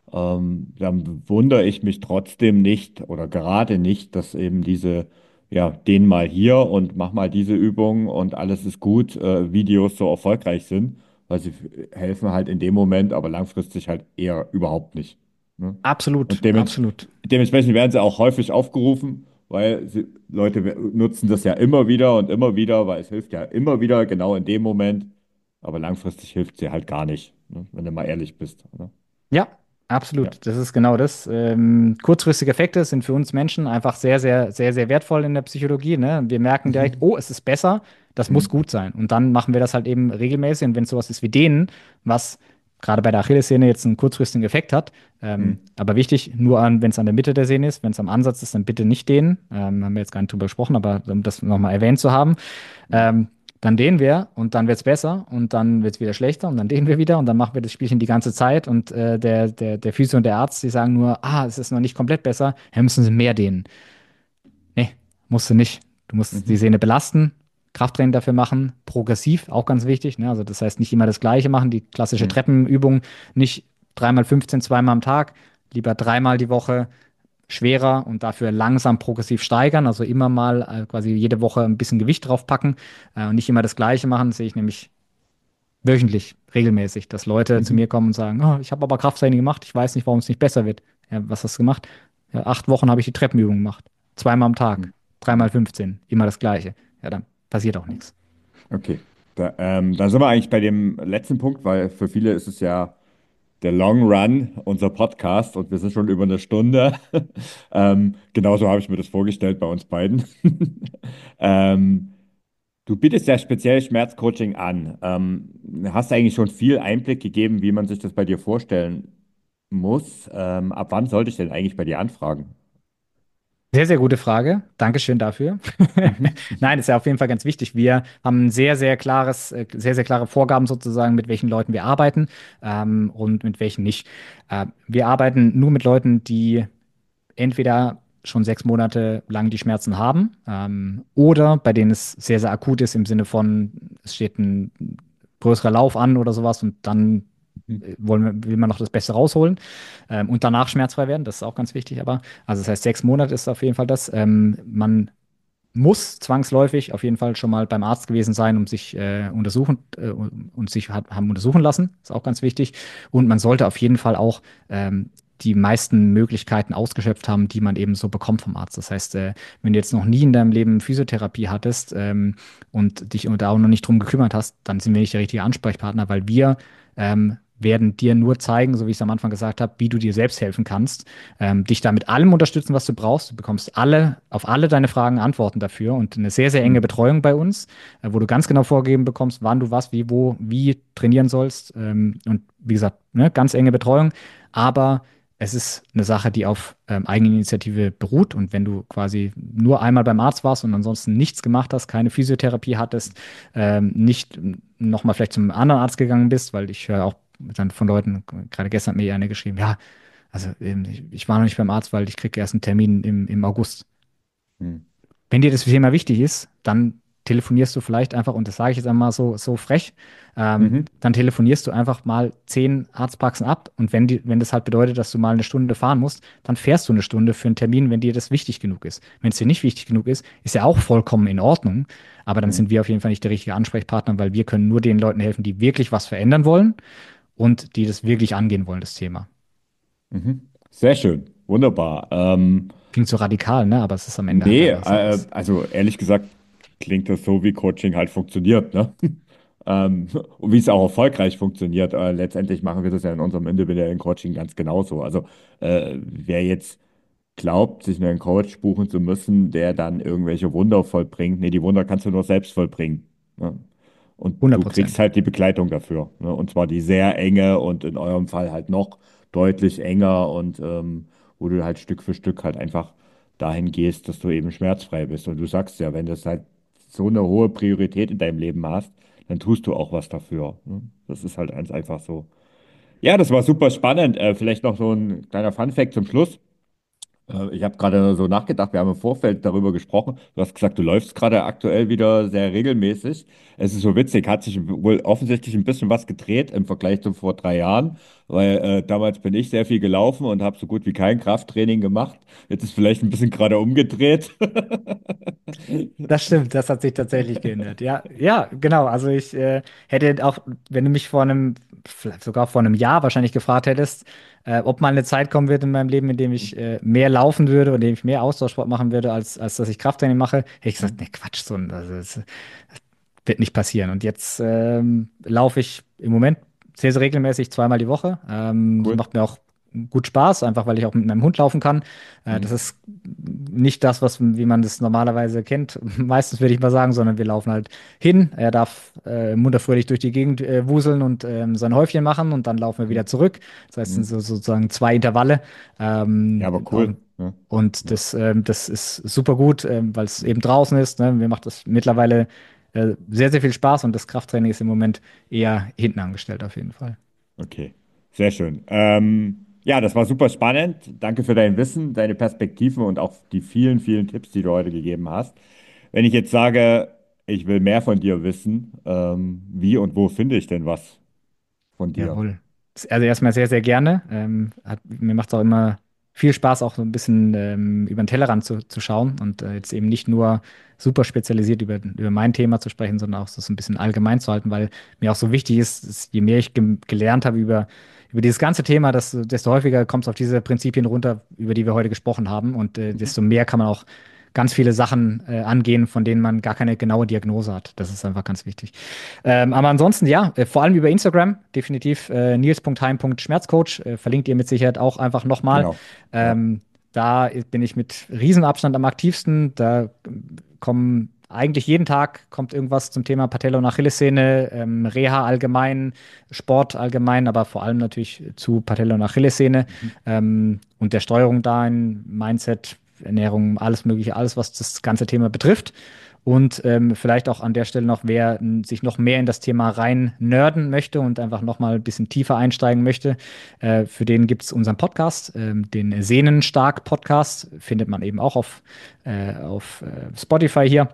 dann wundere ich mich trotzdem nicht oder gerade nicht, dass eben ja, den mal hier und mach mal diese Übung und alles ist gut, Videos so erfolgreich sind, weil sie helfen halt in dem Moment, aber langfristig halt eher überhaupt nicht. Ne? Absolut, Und absolut. dementsprechend werden sie auch häufig aufgerufen, weil Leute nutzen das ja immer wieder, weil es hilft ja immer wieder genau in dem Moment, aber langfristig hilft sie halt gar nicht, ne? Wenn du mal ehrlich bist. Ne? Ja, Ja. absolut. Das ist genau das. Kurzfristige Effekte sind für uns Menschen einfach sehr, sehr, sehr, sehr wertvoll in der Psychologie. Ne? Wir merken direkt, Mhm. oh, es ist besser, das muss Mhm. gut sein. Und dann machen wir das halt eben regelmäßig. Und wenn es sowas ist wie denen, was gerade bei der Achillessehne jetzt einen kurzfristigen Effekt hat, Mhm. aber wichtig, nur wenn es an der Mitte der Sehne ist, wenn es am Ansatz ist, dann bitte nicht dehnen. Haben wir jetzt gar nicht drüber gesprochen, aber um das nochmal erwähnt zu haben. Mhm. Ähm, Dann dehnen wir und dann wird es besser und dann wird es wieder schlechter und dann dehnen wir wieder und dann machen wir das Spielchen die ganze Zeit und der Physio und der Arzt, die sagen nur, es ist noch nicht komplett besser, ja, müssen Sie mehr dehnen. Nee, musst du nicht. Du musst die Mhm. Sehne belasten, Krafttraining dafür machen, progressiv, auch ganz wichtig. Ne? Also das heißt, nicht immer das Gleiche machen, die klassische Mhm. Treppenübung, nicht 3 mal 15, zweimal am Tag, lieber dreimal die Woche schwerer und dafür langsam progressiv steigern, also immer mal quasi jede Woche ein bisschen Gewicht draufpacken und nicht immer das Gleiche machen, das sehe ich nämlich wöchentlich, regelmäßig, dass Leute zu Mhm. mir kommen und sagen, oh, ich habe aber Krafttraining gemacht, ich weiß nicht, warum es nicht besser wird. Ja, was hast du gemacht? Ja, 8 Wochen habe ich die Treppenübung gemacht. Zweimal am Tag, Mhm. dreimal 15, immer das Gleiche. Ja, dann passiert auch nichts. Okay. Da sind wir eigentlich bei dem letzten Punkt, weil für viele ist es ja der Long Run, unser Podcast, und wir sind schon über eine Stunde. Genauso habe ich mir das vorgestellt bei uns beiden. Ähm, Du bietest ja speziell Schmerzcoaching an. Hast eigentlich schon viel Einblick gegeben, wie man sich das bei dir vorstellen muss. Ab wann sollte ich denn eigentlich bei dir anfragen? Sehr, sehr gute Frage. Dankeschön dafür. Mhm. Nein, ist ja auf jeden Fall ganz wichtig. Wir haben ein sehr, sehr klare Vorgaben sozusagen, mit welchen Leuten wir arbeiten und mit welchen nicht. Wir arbeiten nur mit Leuten, die entweder schon 6 Monate lang die Schmerzen haben oder bei denen es sehr, sehr akut ist im Sinne von, es steht ein größerer Lauf an oder sowas und dann will man noch das Beste rausholen und danach schmerzfrei werden. Das ist auch ganz wichtig, aber also das heißt, 6 Monate ist auf jeden Fall das. Man muss zwangsläufig auf jeden Fall schon mal beim Arzt gewesen sein, um sich und sich haben untersuchen lassen. Ist auch ganz wichtig. Und man sollte auf jeden Fall auch die meisten Möglichkeiten ausgeschöpft haben, die man eben so bekommt vom Arzt. Das heißt, wenn du jetzt noch nie in deinem Leben Physiotherapie hattest und dich da auch noch nicht drum gekümmert hast, dann sind wir nicht der richtige Ansprechpartner, weil wir werden dir nur zeigen, so wie ich es am Anfang gesagt habe, wie du dir selbst helfen kannst, dich da mit allem unterstützen, was du brauchst. Du bekommst auf alle deine Fragen Antworten dafür und eine sehr, sehr enge Mhm. Betreuung bei uns, wo du ganz genau vorgegeben bekommst, wann du was, wie, wo, wie trainieren sollst. Und wie gesagt, ne, ganz enge Betreuung. Aber es ist eine Sache, die auf Eigeninitiative beruht. Und wenn du quasi nur einmal beim Arzt warst und ansonsten nichts gemacht hast, keine Physiotherapie hattest, nicht nochmal vielleicht zum anderen Arzt gegangen bist, weil ich höre auch dann von Leuten, gerade gestern hat mir eine geschrieben, ja, also ich war noch nicht beim Arzt, weil ich kriege erst einen Termin im August. Mhm. Wenn dir das Thema wichtig ist, dann telefonierst du vielleicht einfach, und das sage ich jetzt einmal so frech, Mhm. dann telefonierst du einfach mal 10 Arztpraxen ab. Und wenn das halt bedeutet, dass du mal eine Stunde fahren musst, dann fährst du eine Stunde für einen Termin, wenn dir das wichtig genug ist. Wenn es dir nicht wichtig genug ist, ist ja auch vollkommen in Ordnung. Aber dann Mhm. sind wir auf jeden Fall nicht der richtige Ansprechpartner, weil wir können nur den Leuten helfen, die wirklich was verändern wollen und die das wirklich angehen wollen, das Thema. Mhm. Sehr schön, wunderbar. Klingt so radikal, ne? Aber es ist am Ende halt Nee, einfach so. also ehrlich gesagt klingt das so, wie Coaching halt funktioniert, ne? Und wie es auch erfolgreich funktioniert. Letztendlich machen wir das ja in unserem individuellen Coaching ganz genauso. Also wer jetzt glaubt, sich einen Coach buchen zu müssen, der dann irgendwelche Wunder vollbringt, nee, die Wunder kannst du nur selbst vollbringen. Ne? Und du kriegst 100%. halt die Begleitung dafür. Ne? Und zwar die sehr enge und in eurem Fall halt noch deutlich enger und wo du halt Stück für Stück halt einfach dahin gehst, dass du eben schmerzfrei bist. Und du sagst ja, wenn das halt so eine hohe Priorität in deinem Leben hast, dann tust du auch was dafür. Ne? Das ist halt ganz einfach so. Ja, das war super spannend. Vielleicht noch so ein kleiner Funfact zum Schluss. Ich habe gerade so nachgedacht, wir haben im Vorfeld darüber gesprochen. Du hast gesagt, du läufst gerade aktuell wieder sehr regelmäßig. Es ist so witzig, hat sich wohl offensichtlich ein bisschen was gedreht im Vergleich zu vor 3 Jahren, weil damals bin ich sehr viel gelaufen und habe so gut wie kein Krafttraining gemacht. Jetzt ist vielleicht ein bisschen gerade umgedreht. Das stimmt, das hat sich tatsächlich geändert. Ja, ja, genau. Also ich hätte auch, wenn du mich vielleicht sogar vor einem Jahr wahrscheinlich gefragt hättest, ob mal eine Zeit kommen wird in meinem Leben, in dem ich mehr laufen würde und in dem ich mehr Ausdauersport machen würde, als dass ich Krafttraining mache, hätte ich gesagt, nee, Quatsch, das wird nicht passieren. Und jetzt laufe ich im Moment sehr, sehr regelmäßig 2-mal die Woche. Das Cool. macht mir auch gut Spaß, einfach weil ich auch mit meinem Hund laufen kann. Das Mhm. ist nicht das, wie man das normalerweise kennt, meistens würde ich mal sagen, sondern wir laufen halt hin. Er darf munterfröhlich durch die Gegend wuseln und sein Häufchen machen und dann laufen wir wieder Mhm. zurück. Das heißt, es sind Mhm. sozusagen 2 Intervalle. Ja, aber Und, cool. Ja. und Ja. das ist super gut, weil es eben draußen ist. Ne? Mir macht das mittlerweile sehr, sehr viel Spaß, und das Krafttraining ist im Moment eher hinten angestellt auf jeden Fall. Okay, sehr schön. Ja, das war super spannend. Danke für dein Wissen, deine Perspektiven und auch die vielen, vielen Tipps, die du heute gegeben hast. Wenn ich jetzt sage, ich will mehr von dir wissen, wie und wo finde ich denn was von dir? Jawohl. Also erstmal sehr, sehr gerne. Mir macht es auch immer viel Spaß, auch so ein bisschen über den Tellerrand zu schauen und jetzt eben nicht nur super spezialisiert über mein Thema zu sprechen, sondern auch so ein bisschen allgemein zu halten, weil mir auch so wichtig ist, dass je mehr ich gelernt habe über dieses ganze Thema, desto häufiger kommt es auf diese Prinzipien runter, über die wir heute gesprochen haben, und Mhm. desto mehr kann man auch ganz viele Sachen angehen, von denen man gar keine genaue Diagnose hat. Das ist einfach ganz wichtig. Aber ansonsten, ja, vor allem über Instagram, definitiv nils.heim.schmerzcoach, verlinkt ihr mit Sicherheit auch einfach nochmal. Genau. Ja. Ähm, Da bin ich mit Riesenabstand am aktivsten. Da kommen eigentlich jeden Tag kommt irgendwas zum Thema Patella- und Achillessehne, Reha allgemein, Sport allgemein, aber vor allem natürlich zu Patella- und Achillessehne Mhm. und der Steuerung da in Mindset, Ernährung, alles Mögliche, alles, was das ganze Thema betrifft. Und vielleicht auch an der Stelle noch, wer sich noch mehr in das Thema rein nerden möchte und einfach noch mal ein bisschen tiefer einsteigen möchte, für den gibt es unseren Podcast, den Sehnenstark-Podcast, findet man eben auch auf Spotify hier,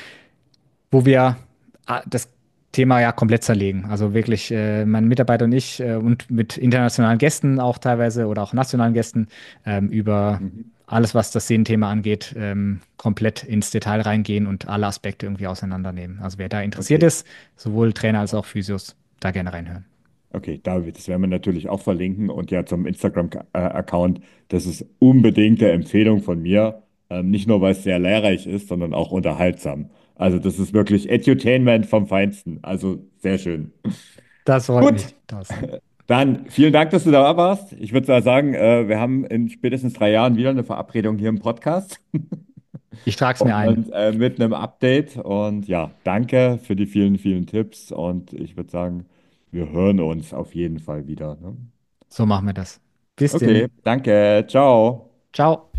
wo wir das Thema ja komplett zerlegen. Also wirklich meine Mitarbeiter und ich und mit internationalen Gästen auch teilweise oder auch nationalen Gästen über Mhm. alles, was das Sehnenthema angeht, komplett ins Detail reingehen und alle Aspekte irgendwie auseinandernehmen. Also wer da interessiert Okay. ist, sowohl Trainer als auch Physios, da gerne reinhören. Okay, David, das werden wir natürlich auch verlinken und ja zum Instagram-Account. Das ist unbedingt eine Empfehlung von mir. Nicht nur, weil es sehr lehrreich ist, sondern auch unterhaltsam. Also das ist wirklich Edutainment vom Feinsten. Also sehr schön. Das freut Gut, mich, Thorsten. dann vielen Dank, dass du da warst. Ich würde mal sagen, wir haben in spätestens 3 Jahren wieder eine Verabredung hier im Podcast Ich trage es mir ein. und mit einem Update. Und ja, danke für die vielen, vielen Tipps. Und ich würde sagen, wir hören uns auf jeden Fall wieder. Ne? So machen wir das. Bis Okay, denn. danke. Ciao. Ciao.